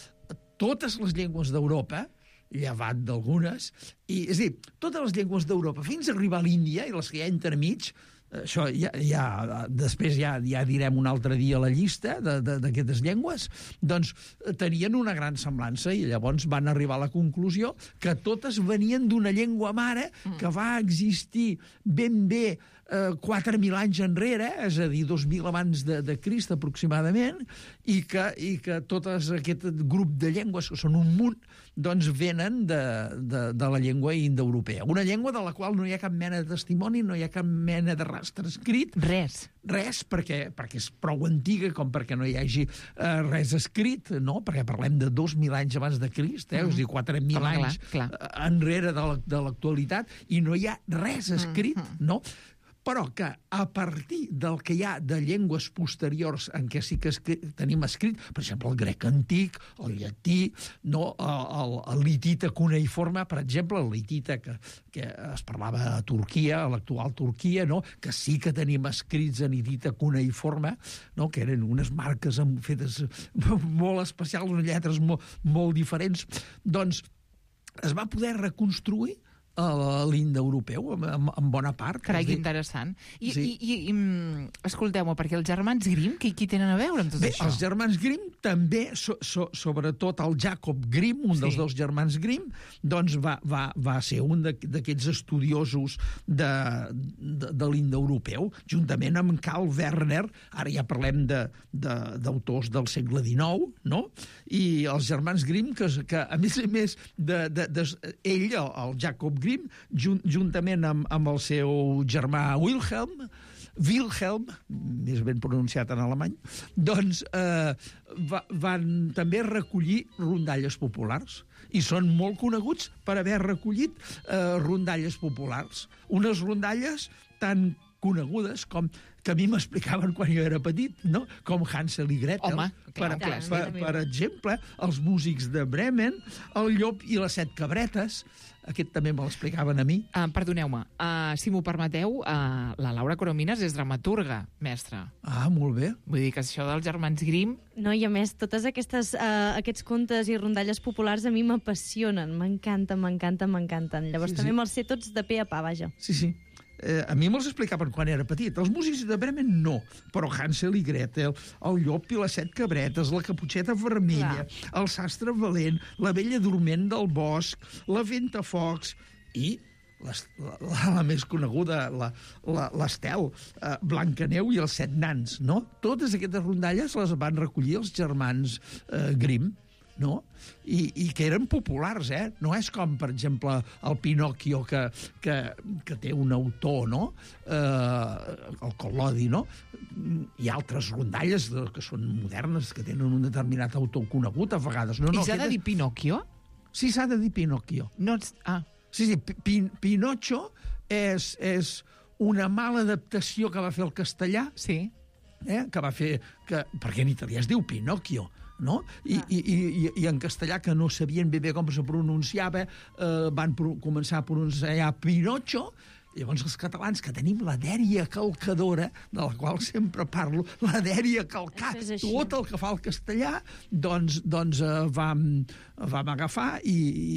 totes les llengües d'Europa, llevat d'algunes, i, és a dir, totes les llengües d'Europa, fins a arribar a l'Índia i les que hi ha entremig, això ja, ja, després ja, ja direm un altre dia la llista d'aquestes llengües, doncs tenien una gran semblança i llavors van arribar a la conclusió que totes venien d'una llengua mare que va existir ben bé eh, quatre mil anys enrere, és a dir, dos mil abans de, de Crist aproximadament, i que, i que tot aquest grup de llengües, que són un munt, doncs venen de, de, de la llengua indoeuropea. Una llengua de la qual no hi ha cap mena de testimoni, no hi ha cap mena de rastre escrit. Res. Res, perquè, perquè és prou antiga com perquè no hi hagi eh, res escrit, no? Perquè parlem de dos mil anys abans de Crist, eh? Mm. És a dir, quatre mil Clar, anys clar. eh, enrere de la- de l'actualitat, i no hi ha res escrit, mm. no? Però que a partir del que hi ha de llengües posteriors en què sí que escri tenim escrit, per exemple, el grec antic, el llatí, no? el, el, el litita cuneiforme, per exemple, el litita que, que es parlava a Turquia, a l'actual Turquia, no? Que sí que tenim escrits en litita cuneiforme, no? Que eren unes marques amb, fetes molt especials, unes lletres molt, molt diferents, doncs es va poder reconstruir a l'indoeuropeu, en, en bona part. Carai, És que dir, interessant. I, Sí. i, i, i mm, escolteu-me, perquè els germans Grimm, què, què tenen a veure amb tot Bé, això? els germans Grimm també, so, so, sobretot el Jacob Grimm, un Sí. dels dos germans Grimm, doncs va, va, va ser un d'aquests estudiosos de, de, de l'indoeuropeu, juntament amb Karl Werner, ara ja parlem de- de- d'autors de, del segle dinou, no? I els germans Grimm, que, que a més a més, de, de, de, ell, el, el Jacob Grimm, junt, juntament amb, amb el seu germà Wilhelm, Wilhelm, més ben pronunciat en alemany, doncs eh, va, van també recollir rondalles populars i són molt coneguts per haver recollit eh, rondalles populars. Unes rondalles tan conegudes com que a mi m'explicaven quan jo era petit, no? Com Hansel i Gretel. Home, clar, per, clar, per, sí. per exemple, els músics de Bremen, el llop i les set cabretes, aquest també me l'explicaven a mi. Uh, perdoneu-me, uh, si m'ho permeteu, uh, la Laura Coromines és dramaturga, mestra. Ah, molt bé. Vull dir que això dels germans Grimm... No, i a més, totes aquestes, uh, aquests contes i rondalles populars a mi m'apassionen, m'encanten, m'encanten, m'encanten. Llavors Sí, també sí. me'ls sé tots de pe a pa, vaja. Sí, sí. Eh, a mi me'ls explicaven quan era petit. Els músics de Bremen no, però Hansel i Gretel, el llop i les set cabretes, la caputxeta vermella, Clar. el sastre valent, la vella dorment del bosc, la ventafocs i les, la, la, la més coneguda, la- la- l'Estel, eh, Blancaneu i els set nans, no? Totes aquestes rondalles les van recollir els germans eh, Grimm, no? I, i que eren populars, eh? No és com, per exemple, el Pinocchio, que, que, que té un autor, no? Eh, el Collodi, no? Hi ha altres rondalles de, que són modernes, que tenen un determinat autor conegut, a vegades. No, no, I s'ha de aquestes- dir Pinocchio? Sí, s'ha de dir Pinocchio. No ets... Ah, Sí, sí, Pi, Pinocho és, és una mala adaptació que va fer el castellà, sí. eh? que va fer... Que, perquè en italià es diu Pinocchio, no? I, i, i, i en castellà, que no sabien ben bé com se pronunciava, eh, van pro començar a pronunciar Pinocho. Llavors els catalans, que tenim la dèria calcadora, de la qual sempre parlo, la dèria calcar, Això és així. tot el que fa el castellà, doncs, doncs eh, vam, vam agafar i,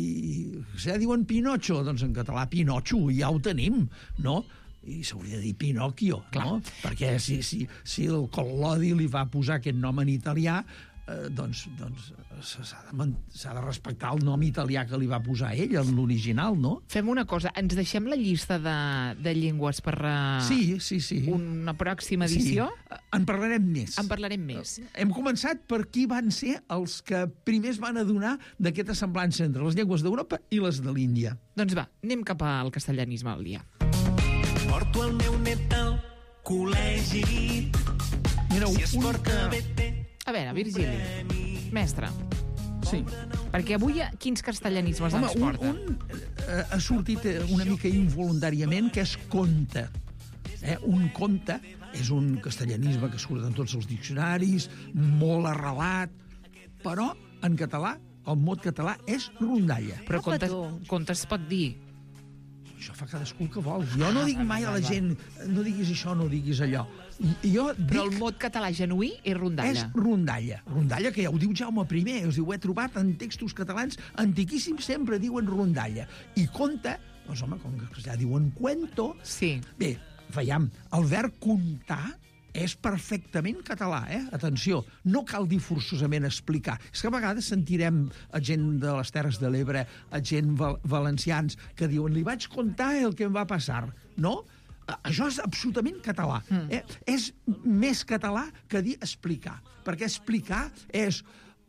i si ja diuen Pinocho, doncs en català Pinocho, ja ho tenim, no? I s'hauria de dir Pinocchio, no? Perquè si, si, si el Collodi li va posar aquest nom en italià, eh, doncs, doncs s'ha de, s'ha de respectar el nom italià que li va posar ell, en l'original, no? Fem una cosa, ens deixem la llista de, de llengües per uh, sí, sí, sí. una pròxima edició? Sí. En parlarem més. En parlarem més. Hem començat per qui van ser els que primers van adonar d'aquesta semblança entre les llengües d'Europa i les de l'Índia. Doncs va, anem cap al castellanisme al dia. Porto el meu net al col·legi. Mireu, si es un porta que... bé té A veure, Virgili, mestre. Sí. Perquè avui quins castellanismes Home, ens porta? Un, un eh, ha sortit una mica involuntàriament, que és conte. Eh? Un conte és un castellanisme que surt en tots els diccionaris, molt arrelat, però en català, el mot català és rondalla. Però conte, conte es pot dir. Això fa cadascú el que vol. Jo no dic mai a la gent, no diguis això, no diguis allò. Jo dic... Però el mot català genuí és rondalla. És rondalla. Rondalla, que ja ho diu Jaume I, us diu, ho he trobat en textos catalans antiquíssims, sempre diuen rondalla. I conte, doncs home, com que ja diuen cuento... Sí. Bé, veiem, el verb contar és perfectament català, eh? Atenció, no cal dir forçosament explicar. És que a vegades sentirem a gent de les Terres de l'Ebre, a gent val valencians, que diuen, li vaig contar el que em va passar, no? Això és absolutament català. Mm. Eh? És més català que dir explicar, perquè explicar és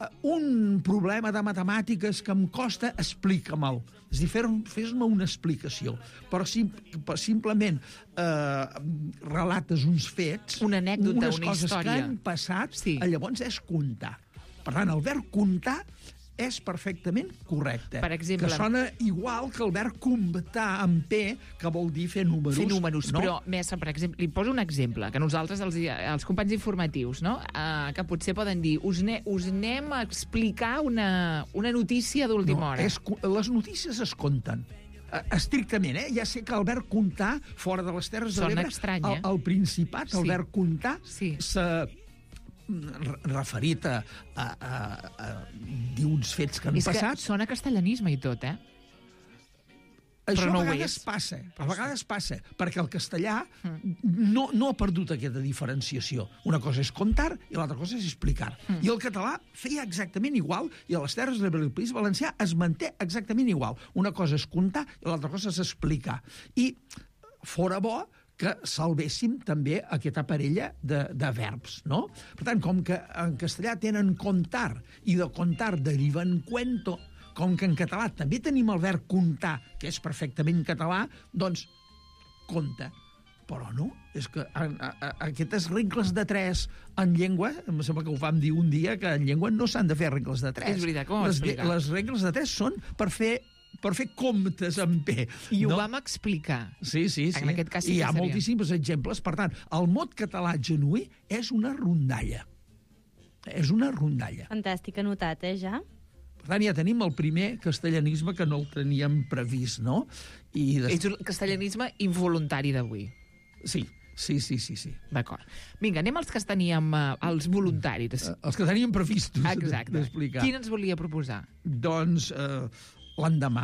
un problema de matemàtiques que em costa, explica-me'l. És a dir, fes-me una explicació. Però sim simplement eh, relates uns fets, una anècdota, unes una coses història que han passat, sí. Llavors és contar. Per tant, el verb contar és perfectament correcte. Per exemple, que sona igual que el verb comptar amb P, que vol dir fer números. Fer números, no? Però, mestre, per exemple, li poso un exemple, que nosaltres, els, els companys informatius, no? Uh, que potser poden dir, us, ne, us anem a explicar una, una notícia d'última no, hora. És, les notícies es compten. Estrictament, eh? Ja sé que el verb comptar, fora de les Terres de l'Ebre, estrany, eh? al, al Principat, el sí. verb comptar, sí. s'ha referit a, a, a, a dir uns fets que han és passat. És que sona castellanisme i tot, eh? Això Però no a vegades passa, a vegades passa, perquè el castellà no, no ha perdut aquesta diferenciació. Una cosa és contar i l'altra cosa és explicar. Mm. I el català feia exactament igual, i a les Terres de l'Ebre i el País Valencià es manté exactament igual. Una cosa és contar i l'altra cosa és explicar. I fora bo que salvéssim també aquesta parella de, de verbs, no? Per tant, com que en castellà tenen contar i de contar deriven cuento, com que en català també tenim el verb comptar, que és perfectament català, doncs compta. Però no, és que a, a, a, aquestes regles de tres en llengua, em sembla que ho vam dir un dia, que en llengua no s'han de fer regles de tres. És veritat, com ho les, explicar? Les regles de tres són per fer per fer comptes amb P. I ho no? vam explicar. Sí, sí, sí. En aquest cas sí I hi ha seria. moltíssims exemples. Per tant, el mot català genuí és una rondalla. És una rondalla. Fantàstic, anotat, eh, ja? Per tant, ja tenim el primer castellanisme que no el teníem previst, no? I des... És el castellanisme involuntari d'avui. Sí, sí, sí, sí. sí. D'acord. Vinga, anem als que teníem, uh, els voluntaris. Uh, els que teníem previstos d'explicar. Quin ens volia proposar? Doncs uh, l'endemà.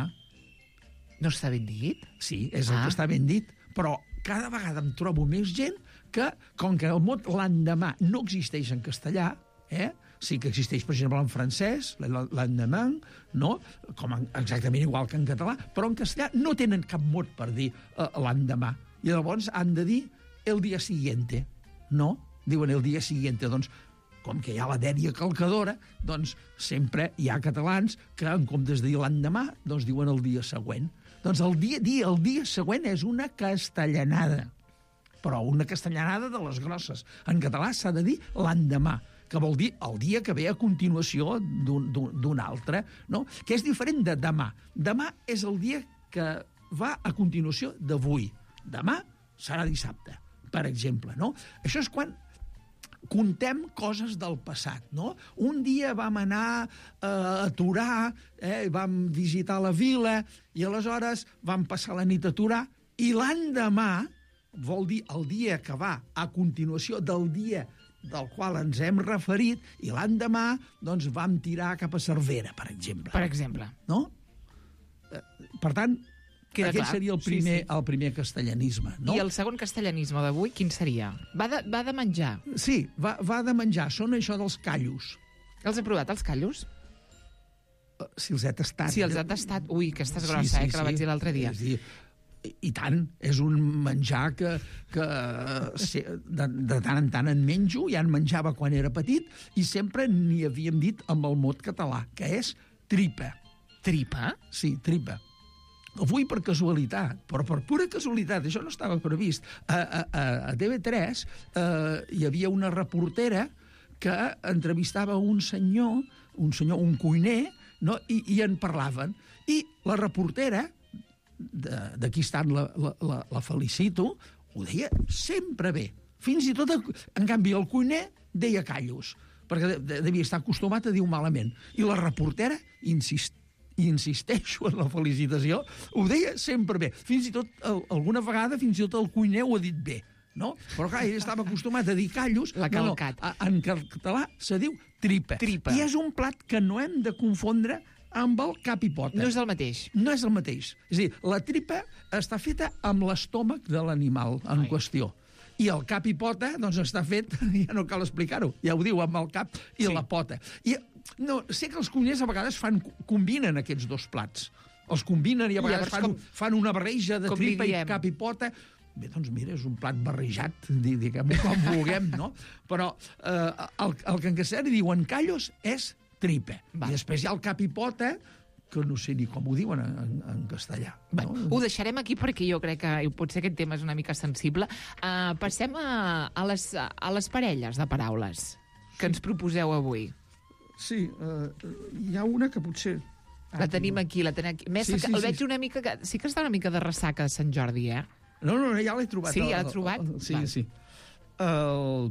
No està ben dit? Sí, és el ah. que està ben dit, però cada vegada em trobo més gent que, com que el mot l'endemà no existeix en castellà, eh? Sí que existeix, per exemple, en francès, l'endemà, no? Com en, exactament igual que en català, però en castellà no tenen cap mot per dir uh, l'endemà. I llavors han de dir el dia siguiente, no? Diuen el dia siguiente, doncs, com que hi ha la dèria calcadora, doncs sempre hi ha catalans que, en comptes de dir l'endemà, doncs diuen el dia següent. Doncs el dia, dir el dia següent és una castellanada, però una castellanada de les grosses. En català s'ha de dir l'endemà, que vol dir el dia que ve a continuació d'un altre, no? Que és diferent de demà. Demà és el dia que va a continuació d'avui. Demà serà dissabte, per exemple, no? Això és quan contem coses del passat, no? Un dia vam anar eh, a Torà, eh, vam visitar la vila, i aleshores vam passar la nit a Torà, i l'endemà vol dir el dia que va a continuació del dia del qual ens hem referit, i l'endemà doncs, vam tirar cap a Cervera, per exemple. Per exemple. No? Per tant, queda aquest clar. seria el primer, sí, sí. el primer castellanisme. No? I el segon castellanisme d'avui, quin seria? Va de, va de menjar. Sí, va, va de menjar. Són això dels callos. Els he provat, els callos? Si els he tastat. Si els he tastat. Ui, aquesta és grossa, eh, que la vaig dir l'altre dia. És dir, i tant, és un menjar que, que de, de tant en tant en menjo, ja en menjava quan era petit, i sempre n'hi havíem dit amb el mot català, que és tripa. Tripa? Sí, tripa. Avui per casualitat, però per pura casualitat, això no estava previst. A, a, a T V tres eh, hi havia una reportera que entrevistava un senyor, un senyor, un cuiner, no? I, i en parlaven. I la reportera, d'aquí estant la, la, la, la felicito, ho deia sempre bé. Fins i tot, en canvi, el cuiner deia callos, perquè de, de, devia estar acostumat a dir-ho malament. I la reportera, insist, insisteixo en la felicitació, ho deia sempre bé. Fins i tot, alguna vegada, fins i tot el cuiner ho ha dit bé. No? Però clar, ell estava acostumat a dir callos. La calcat. No, no, en català se diu tripa. Tripa. I és un plat que no hem de confondre amb el cap i pota. No és el mateix. No és el mateix. És a dir, la tripa està feta amb l'estómac de l'animal en Ai. qüestió. I el cap i pota, doncs, està fet, ja no cal explicar-ho, ja ho diu, amb el cap i sí. la pota. I no, sé que els cuiners a vegades fan, combinen aquests dos plats. Els combinen i a vegades I fan, com, fan una barreja de tripa i cap i pota. Bé, doncs mira, és un plat barrejat, diguem-ho com vulguem, no? Però eh, el, el que en castellà diuen callos és tripa. Va. I després hi ha el cap i pota, que no sé ni com ho diuen en, en, en castellà. No? Va, ho deixarem aquí perquè jo crec que potser aquest tema és una mica sensible. Uh, passem a, a, les, a les parelles de paraules que ens proposeu avui. Sí, uh, hi ha una que potser... La tenim aquí, la tenim aquí. Més, sí, sí, el veig sí. una mica... Que, sí que està una mica de ressaca de Sant Jordi, eh? No, no, ja l'he trobat. Sí, ja l'he trobat? El, el, sí, Va. sí. El...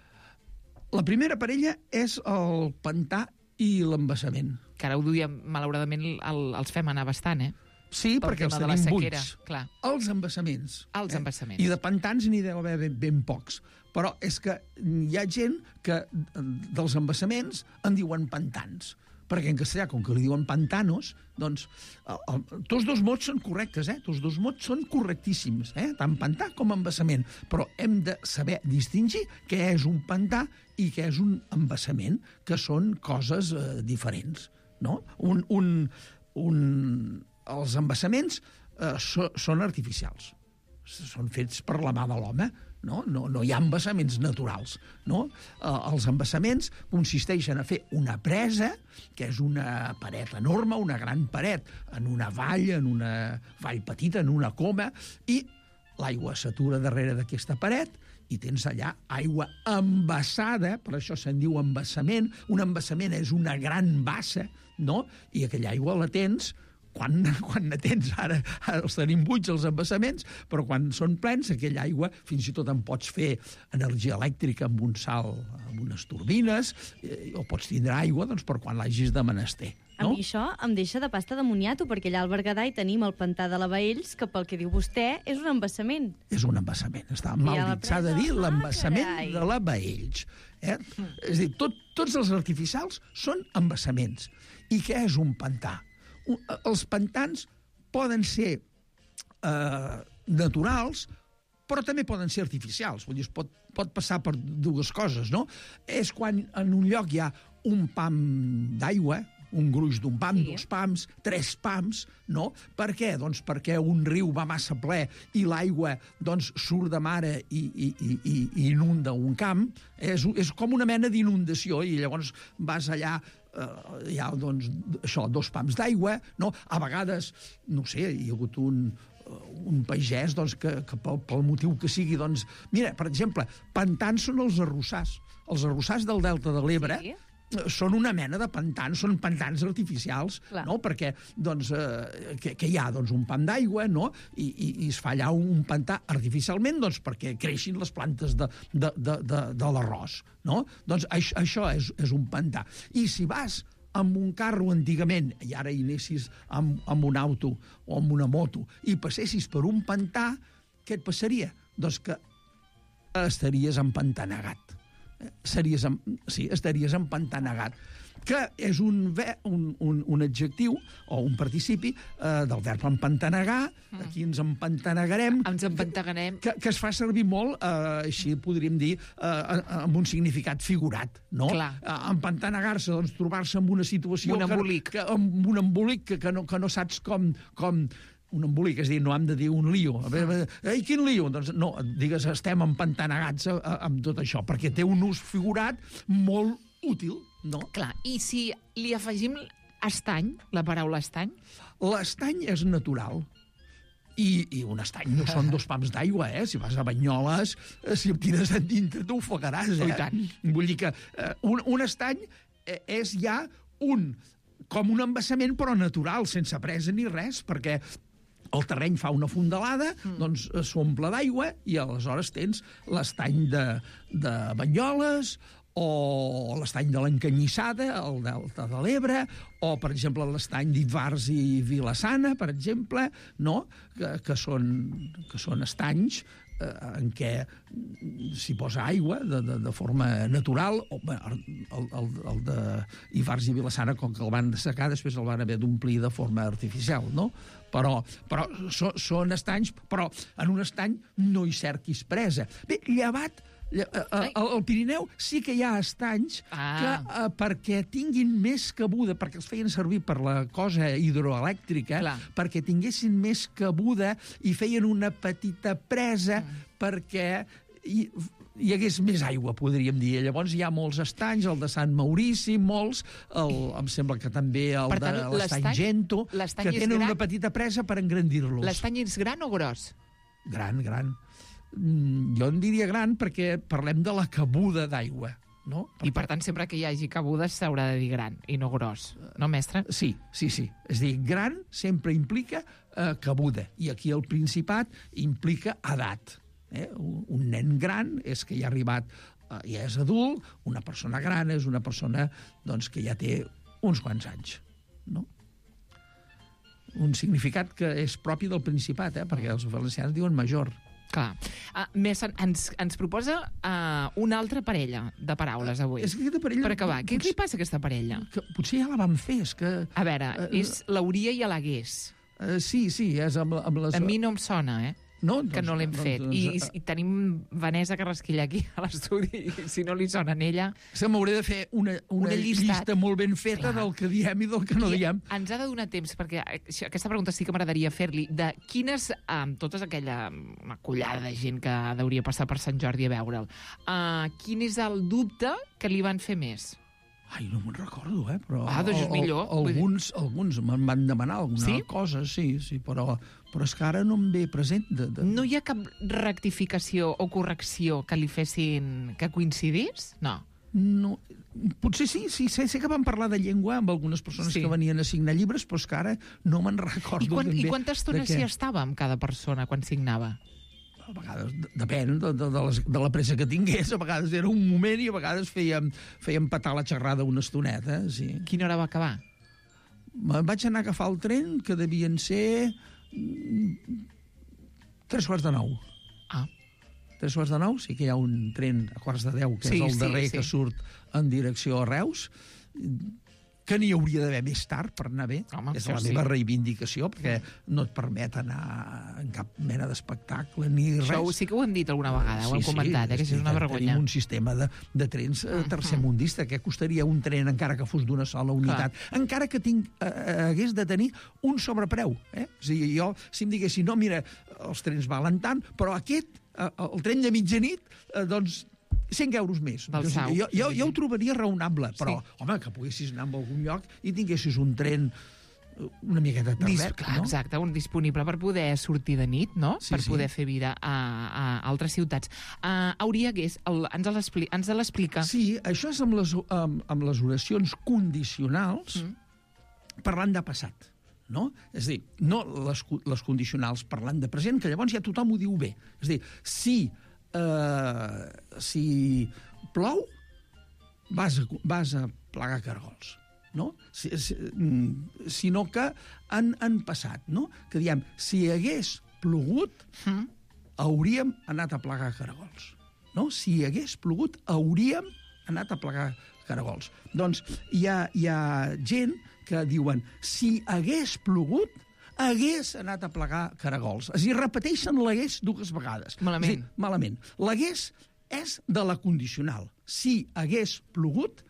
La primera parella és el pantà i l'embassament. Que ara ho duiem, malauradament, el, els fem anar bastant, eh? Sí, Pel perquè els tenim buits. Clar. Els embassaments. Els eh? embassaments. I de pantans n'hi deu haver ben, ben pocs. Però és que hi ha gent que dels embassaments en diuen pantans. Perquè en castellà, com que li diuen pantanos, doncs, el, el, tots dos mots són correctes, eh? Tots dos mots són correctíssims, eh? Tant pantà com embassament. Però hem de saber distingir què és un pantà i què és un embassament, que són coses eh, diferents, no? Un, un, un, els embassaments eh, so, són artificials. Són fets per la mà de l'home, no? No, no hi ha embassaments naturals, no? Eh, els embassaments consisteixen a fer una presa, que és una paret enorme, una gran paret, en una vall, en una vall petita, en una coma, i l'aigua s'atura darrere d'aquesta paret i tens allà aigua embassada, per això se'n diu embassament. Un embassament és una gran bassa, no? I aquella aigua la tens quan, quan ne tens. Ara, ara els tenim buits, els embassaments, però quan són plens, aquella aigua, fins i tot en pots fer energia elèctrica amb un salt, amb unes turbines, eh, o pots tindre aigua doncs, per quan l'hagis de menester. A no? mi això em deixa de pasta de moniato, perquè allà al Berguedà hi tenim el pantà de la Baells, que pel que diu vostè és un embassament. És un embassament, està mal dit. S'ha de dir l'embassament ah, de la Baells. Eh? Mm. És a dir, tot, tots els artificials són embassaments. I què és un pantà? Els pantans poden ser eh, naturals, però també poden ser artificials. Vull dir, es pot, pot passar per dues coses, no? És quan en un lloc hi ha un pam d'aigua, un gruix d'un pam, sí. dos pams, tres pams, no? Per què? Doncs perquè un riu va massa ple i l'aigua doncs, surt de mare i, i, i, i inunda un camp. És, és com una mena d'inundació i llavors vas allà, eh, hi ha doncs, això, dos pams d'aigua, no? A vegades, no sé, hi ha hagut un, un pagès doncs, que, que pel, pel motiu que sigui, doncs... Mira, per exemple, pantans són els arrossars. Els arrossars del Delta de l'Ebre sí. són una mena de pantans, són pantans artificials, Clar. no? Perquè doncs, eh, que, que hi ha doncs, un pam d'aigua, no? I, i, i es fa allà un pantà artificialment doncs, perquè creixin les plantes de, de, de, de, de l'arròs, no? Doncs això, això és, és un pantà. I si vas amb un carro antigament, i ara hi anessis amb, amb un auto o amb una moto, i passessis per un pantà, què et passaria? Doncs que estaries empantanegat. Series, sí, estaries empantanegat. que és un, ve, un, un, un adjectiu o un participi eh, del verb empantanegar, mm. aquí ens empantanegarem. Ens empantanegarem. Que, que es fa servir molt, eh, així podríem dir, eh, amb un significat figurat, no? Clar. Eh, empantanegar-se, doncs trobar-se en una situació... Un embolic. Que, que, amb un embolic que, que, no, que no saps com... com un embolic, és a dir, no hem de dir un lío. A veure, ei, quin lío? Doncs no, digues, estem empantanegats amb tot això, perquè té un ús figurat molt útil, no? Clar, i si li afegim estany, la paraula estany? L'estany és natural. I, i un estany no són dos pams d'aigua, eh? Si vas a Banyoles, si em tires endintre t'ofegaràs, eh? I tant. Vull dir que eh, un, un estany és ja un, com un embassament, però natural, sense presa ni res, perquè el terreny fa una fondalada, mm. doncs s'omple d'aigua i aleshores tens l'estany de, de Banyoles o l'estany de l'Encanyissada, el Delta de l'Ebre, o, per exemple, l'estany d'Ivars i Vilassana, per exemple, no? que, que, són, que són estanys eh, en què s'hi posa aigua de, de, de forma natural. O, bé, el, el, el d'Ivars i Vilassana, com que el van assecar, després el van haver d'omplir de forma artificial, no? Però, però so, són estanys, però en un estany no hi cerquis presa. Bé, llevat, lle, al, al Pirineu sí que hi ha estanys ah. que, eh, perquè tinguin més cabuda, perquè els feien servir per la cosa hidroelèctrica, Clar. perquè tinguessin més cabuda i feien una petita presa mm. perquè hi, hi hagués més aigua, podríem dir. Llavors hi ha molts estanys, el de Sant Maurici, molts, el, em sembla que també el tant, de l'estany Gento, que tenen gran... una petita presa per engrandir-los. L'estany és gran o gros? Gran, gran. Jo en diria gran perquè parlem de la cabuda d'aigua. No? I, per tant, sempre que hi hagi cabudes s'haurà de dir gran i no gros. No, mestre? Sí, sí, sí. És a dir, gran sempre implica eh, cabuda. I aquí el Principat implica edat. Eh? Un, un nen gran és que ja ha arribat, eh, ja és adult, una persona gran és una persona doncs, que ja té uns quants anys. No? Un significat que és propi del Principat, eh? perquè els valencians diuen major. Clar. Uh, més, ens, ens proposa uh, una altra parella de paraules avui. És que aquesta parella... Per acabar, què li passa a aquesta parella? Que potser ja la vam fer, és que... A veure, uh, és l'hauria i l'hagués. Uh, sí, sí, és amb, amb les... A mi no em sona, eh? No, que doncs, no l'hem doncs, fet. doncs, I, doncs, I tenim Vanessa Carrasquilla aquí a l'estudi, i si no li sona en ella... Se m'hauré de fer una, una, una llista molt ben feta Clar. del que diem i del que no I diem. Ens ha de donar temps, perquè aquesta pregunta sí que m'agradaria fer-li, de quines, amb totes aquella una collada de gent que hauria passar per Sant Jordi a veure'l, uh, quin és el dubte que li van fer més? Ai, no me'n recordo, eh? Però ah, doncs és millor. Alguns, alguns me'n van demanar alguna sí? cosa, sí, sí, però, però és que ara no em ve present. De, de... No hi ha cap rectificació o correcció que li fessin que coincidís? No. No, potser sí, sí, sé, sé que vam parlar de llengua amb algunes persones sí. que venien a signar llibres, però és que ara no me'n recordo. I, quan, ben i bé quanta estona s'hi estava amb cada persona quan signava? A vegades, depèn de, de, de, les, de la pressa que tingués, a vegades era un moment i a vegades fèiem, fèiem petar la xerrada una estoneta. Sí. Quina hora va acabar? Me'n vaig anar a agafar el tren, que devien ser tres quarts de nou. Ah. Tres quarts de nou, sí que hi ha un tren a quarts de deu, que sí, és el darrer sí, sí. que surt en direcció a Reus, que n'hi hauria d'haver més tard per anar bé. Home, és la meva sí. reivindicació, perquè no et permet anar en cap mena d'espectacle ni res. Això sí que ho hem dit alguna vegada, ho hem sí, comentat, sí, eh, que això és una vergonya. Tenim un sistema de, de trens eh, tercermundista, que costaria un tren encara que fos d'una sola unitat, Clar. encara que tinc, eh, hagués de tenir un sobrepreu. Eh? O sigui, jo, si em diguessin, no, mira, els trens valen tant, però aquest, eh, el tren de mitjanit, eh, doncs, cent euros més. Del Sau. Jo, jo, jo ho trobaria raonable, però, sí. home, que poguessis anar a algun lloc i tinguessis un tren una miqueta tardet, Dis, clar, no? Exacte, un disponible per poder sortir de nit, no? Sí, per sí. poder fer vida a, a altres ciutats. Uh, hauria hagués, el, ens l'explica. Sí, això és amb les, amb, amb les oracions condicionals, mm. parlant de passat. No? És a dir, no les, les condicionals parlant de present, que llavors ja tothom ho diu bé. És a dir, si Uh, si plou, vas a, vas a plegar cargols, no? Si, si, sinó que han, han passat, no? Que diem, si hagués plogut, mm. hauríem anat a plegar cargols, no? Si hagués plogut, hauríem anat a plegar caragols. Doncs hi ha, hi ha gent que diuen si hagués plogut, hagués anat a plegar caragols. És a dir, repeteixen l'hagués dues vegades. Malament. És a dir, malament. L'hagués és de la condicional. Si hagués plogut,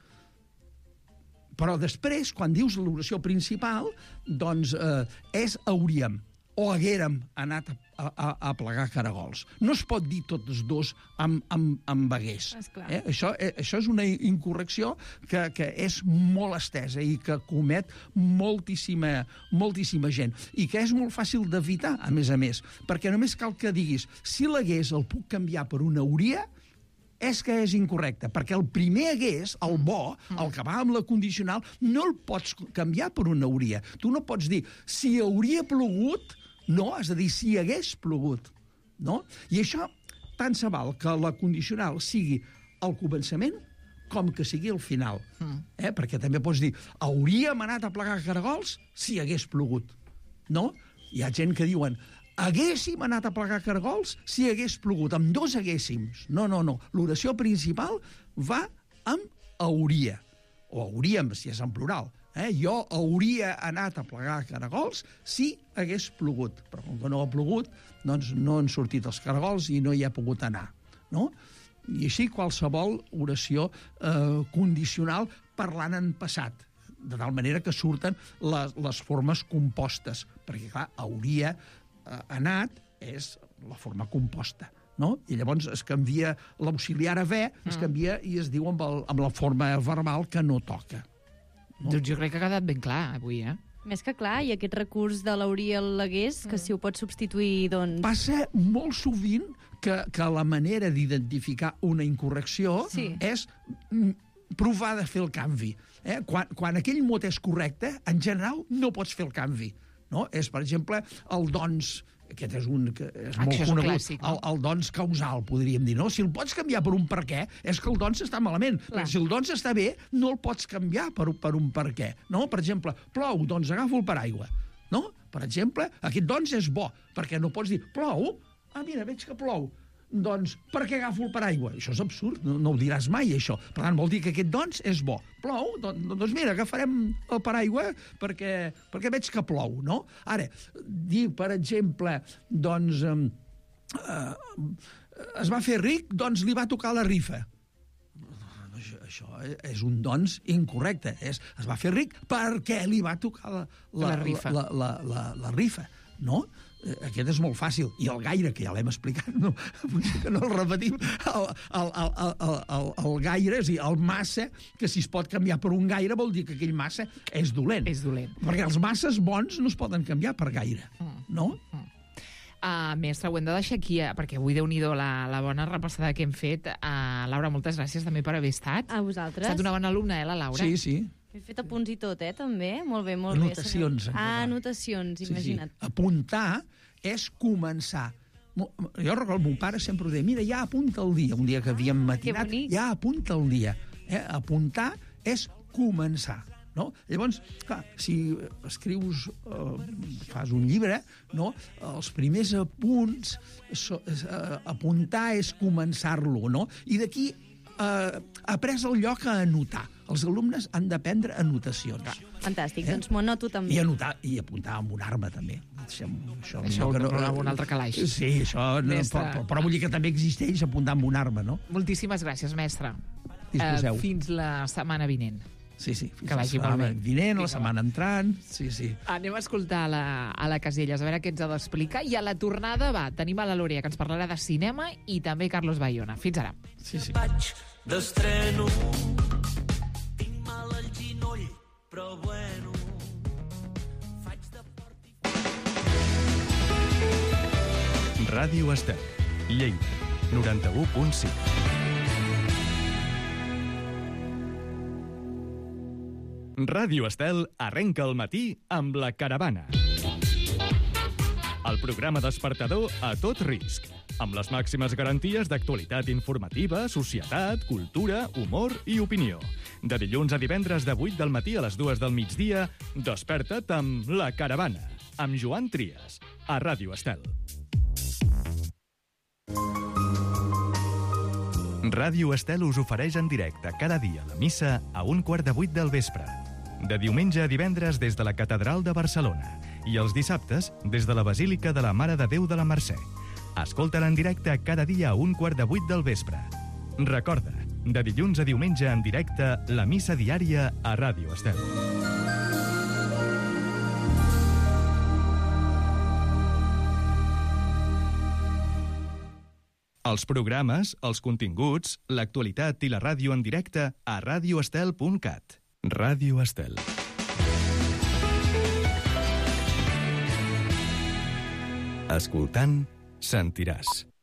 però després, quan dius l'oració principal, doncs eh, és hauríem o haguérem anat a, a, a plegar caragols. No es pot dir tots dos amb, amb, amb hagués. Eh? Això, eh, això és una incorrecció que, que és molt estesa i que comet moltíssima, moltíssima gent. I que és molt fàcil d'evitar, a més a més, perquè només cal que diguis si l'hagués el puc canviar per una hauria, és que és incorrecte, perquè el primer hagués, el bo, el que va amb la condicional, no el pots canviar per una hauria. Tu no pots dir, si hauria plogut, no, has de dir, si hagués plogut. No? I això, tant se val que la condicional sigui al començament com que sigui al final. Eh? Perquè també pots dir, hauríem anat a plegar caragols si hagués plogut. No? Hi ha gent que diuen, haguéssim anat a plegar caragols si hagués plogut, amb dos haguéssims. No, no, no. L'oració principal va amb hauria, o hauríem, si és en plural. Eh? Jo hauria anat a plegar caragols si hagués plogut. Però com que no ha plogut, doncs no han sortit els caragols i no hi ha pogut anar. No? I així qualsevol oració eh, condicional parlant en passat, de tal manera que surten les, les formes compostes. Perquè, clar, hauria anat és la forma composta, no? I llavors es canvia l'auxiliar a haver, es canvia i es diu amb, el, amb la forma verbal que no toca. No? Doncs jo crec que ha quedat ben clar avui, eh? Més que clar, i aquest recurs de l'hauria al l'hagués, que si ho pots substituir, doncs... Passa molt sovint que, que la manera d'identificar una incorrecció sí. és provar de fer el canvi. Eh? Quan, quan aquell mot és correcte, en general no pots fer el canvi. No? És, per exemple, el doncs, aquest és un que és molt Això és conegut, clàssic, no? el, el doncs causal, podríem dir, no? Si el pots canviar per un per què, és que el doncs està malament. Clar. Si el doncs està bé, no el pots canviar per, per un per què. No? Per exemple, plou, doncs agafo el paraigua. No? Per exemple, aquest doncs és bo, perquè no pots dir, plou? Ah, mira, veig que plou. Doncs, per què agafo el paraigua? Això és absurd, no, no ho diràs mai, això. Per tant, vol dir que aquest doncs és bo. Plou? Doncs, doncs mira, agafarem el paraigua perquè, perquè veig que plou, no? Ara, dir, per exemple, doncs, eh, eh, es va fer ric, doncs li va tocar la rifa. Això, això és un doncs incorrecte. És, es va fer ric perquè li va tocar la, la, la rifa. La, la, la, la, la rifa, no? Aquest és molt fàcil. I el gaire, que ja l'hem explicat, no, potser que no el repetim, el, el, el, el, el, el gaire, és a dir, el massa, que si es pot canviar per un gaire vol dir que aquell massa és dolent. És dolent. Perquè els masses bons no es poden canviar per gaire, no? Mm. Uh, mestre, ho hem de deixar aquí, eh, perquè avui, Déu-n'hi-do, la, la bona repassada que hem fet. Uh, Laura, moltes gràcies també per haver estat. A vosaltres. Ha estat una bona alumna, eh, la Laura? Sí, sí. He fet apunts i tot, eh, també. Molt bé, molt anotacions, bé. Ah, anotacions, imagina't. Sí, sí. Apuntar és començar. Jo recordo, mon pare sempre ho deia, mira, ja apunta el dia. Un dia que havíem matinat, ja apunta el dia. Eh? Apuntar és començar. No? Llavors, clar, si escrius, eh, fas un llibre, no? Els primers apunts, so, eh, apuntar és començar-lo, no? I d'aquí eh, ha pres el lloc a anotar. Els alumnes han d'aprendre anotacions. Fantàstic, eh? Doncs m'ho anoto també. I anotar, i apuntar amb una arma, també. Això, això, això ho no, amb un altre calaix. Sí, això, no, però, però vull dir que també existeix apuntar amb una arma, no? Moltíssimes gràcies, mestre. Disposeu. Uh, fins la setmana vinent. Sí, sí. Fins que vagi la setmana molt bé. vinent, la setmana entrant, sí, sí. Anem a escoltar a la, a la Caselles, a veure què ens ha d'explicar. I a la tornada, va, tenim a la Lòria, que ens parlarà de cinema, i també Carlos Bayona. Fins ara. Sí, sí. Vaig d'estreno, tinc mal al ginoll, però bueno, faig de fort i fort. Ràdio Estel, Lleida, noranta-u punt cinc. Ràdio Estel arrenca el matí amb La Caravana. El programa despertador a tot risc, amb les màximes garanties d'actualitat informativa, societat, cultura, humor i opinió. De dilluns a divendres de vuit del matí a les dues del migdia, desperta't amb La Caravana, amb Joan Trias, a Ràdio Estel. Ràdio Estel us ofereix en directe cada dia la missa a un quart de vuit del vespre. De diumenge a divendres des de la Catedral de Barcelona i els dissabtes des de la Basílica de la Mare de Déu de la Mercè. Escolta-la en directe cada dia a un quart de vuit del vespre. Recorda, de dilluns a diumenge en directe, la missa diària a Ràdio Estel. Els programes, els continguts, l'actualitat i la ràdio en directe a radioestel punt cat. Ràdio Estel. Escoltant, sentiràs.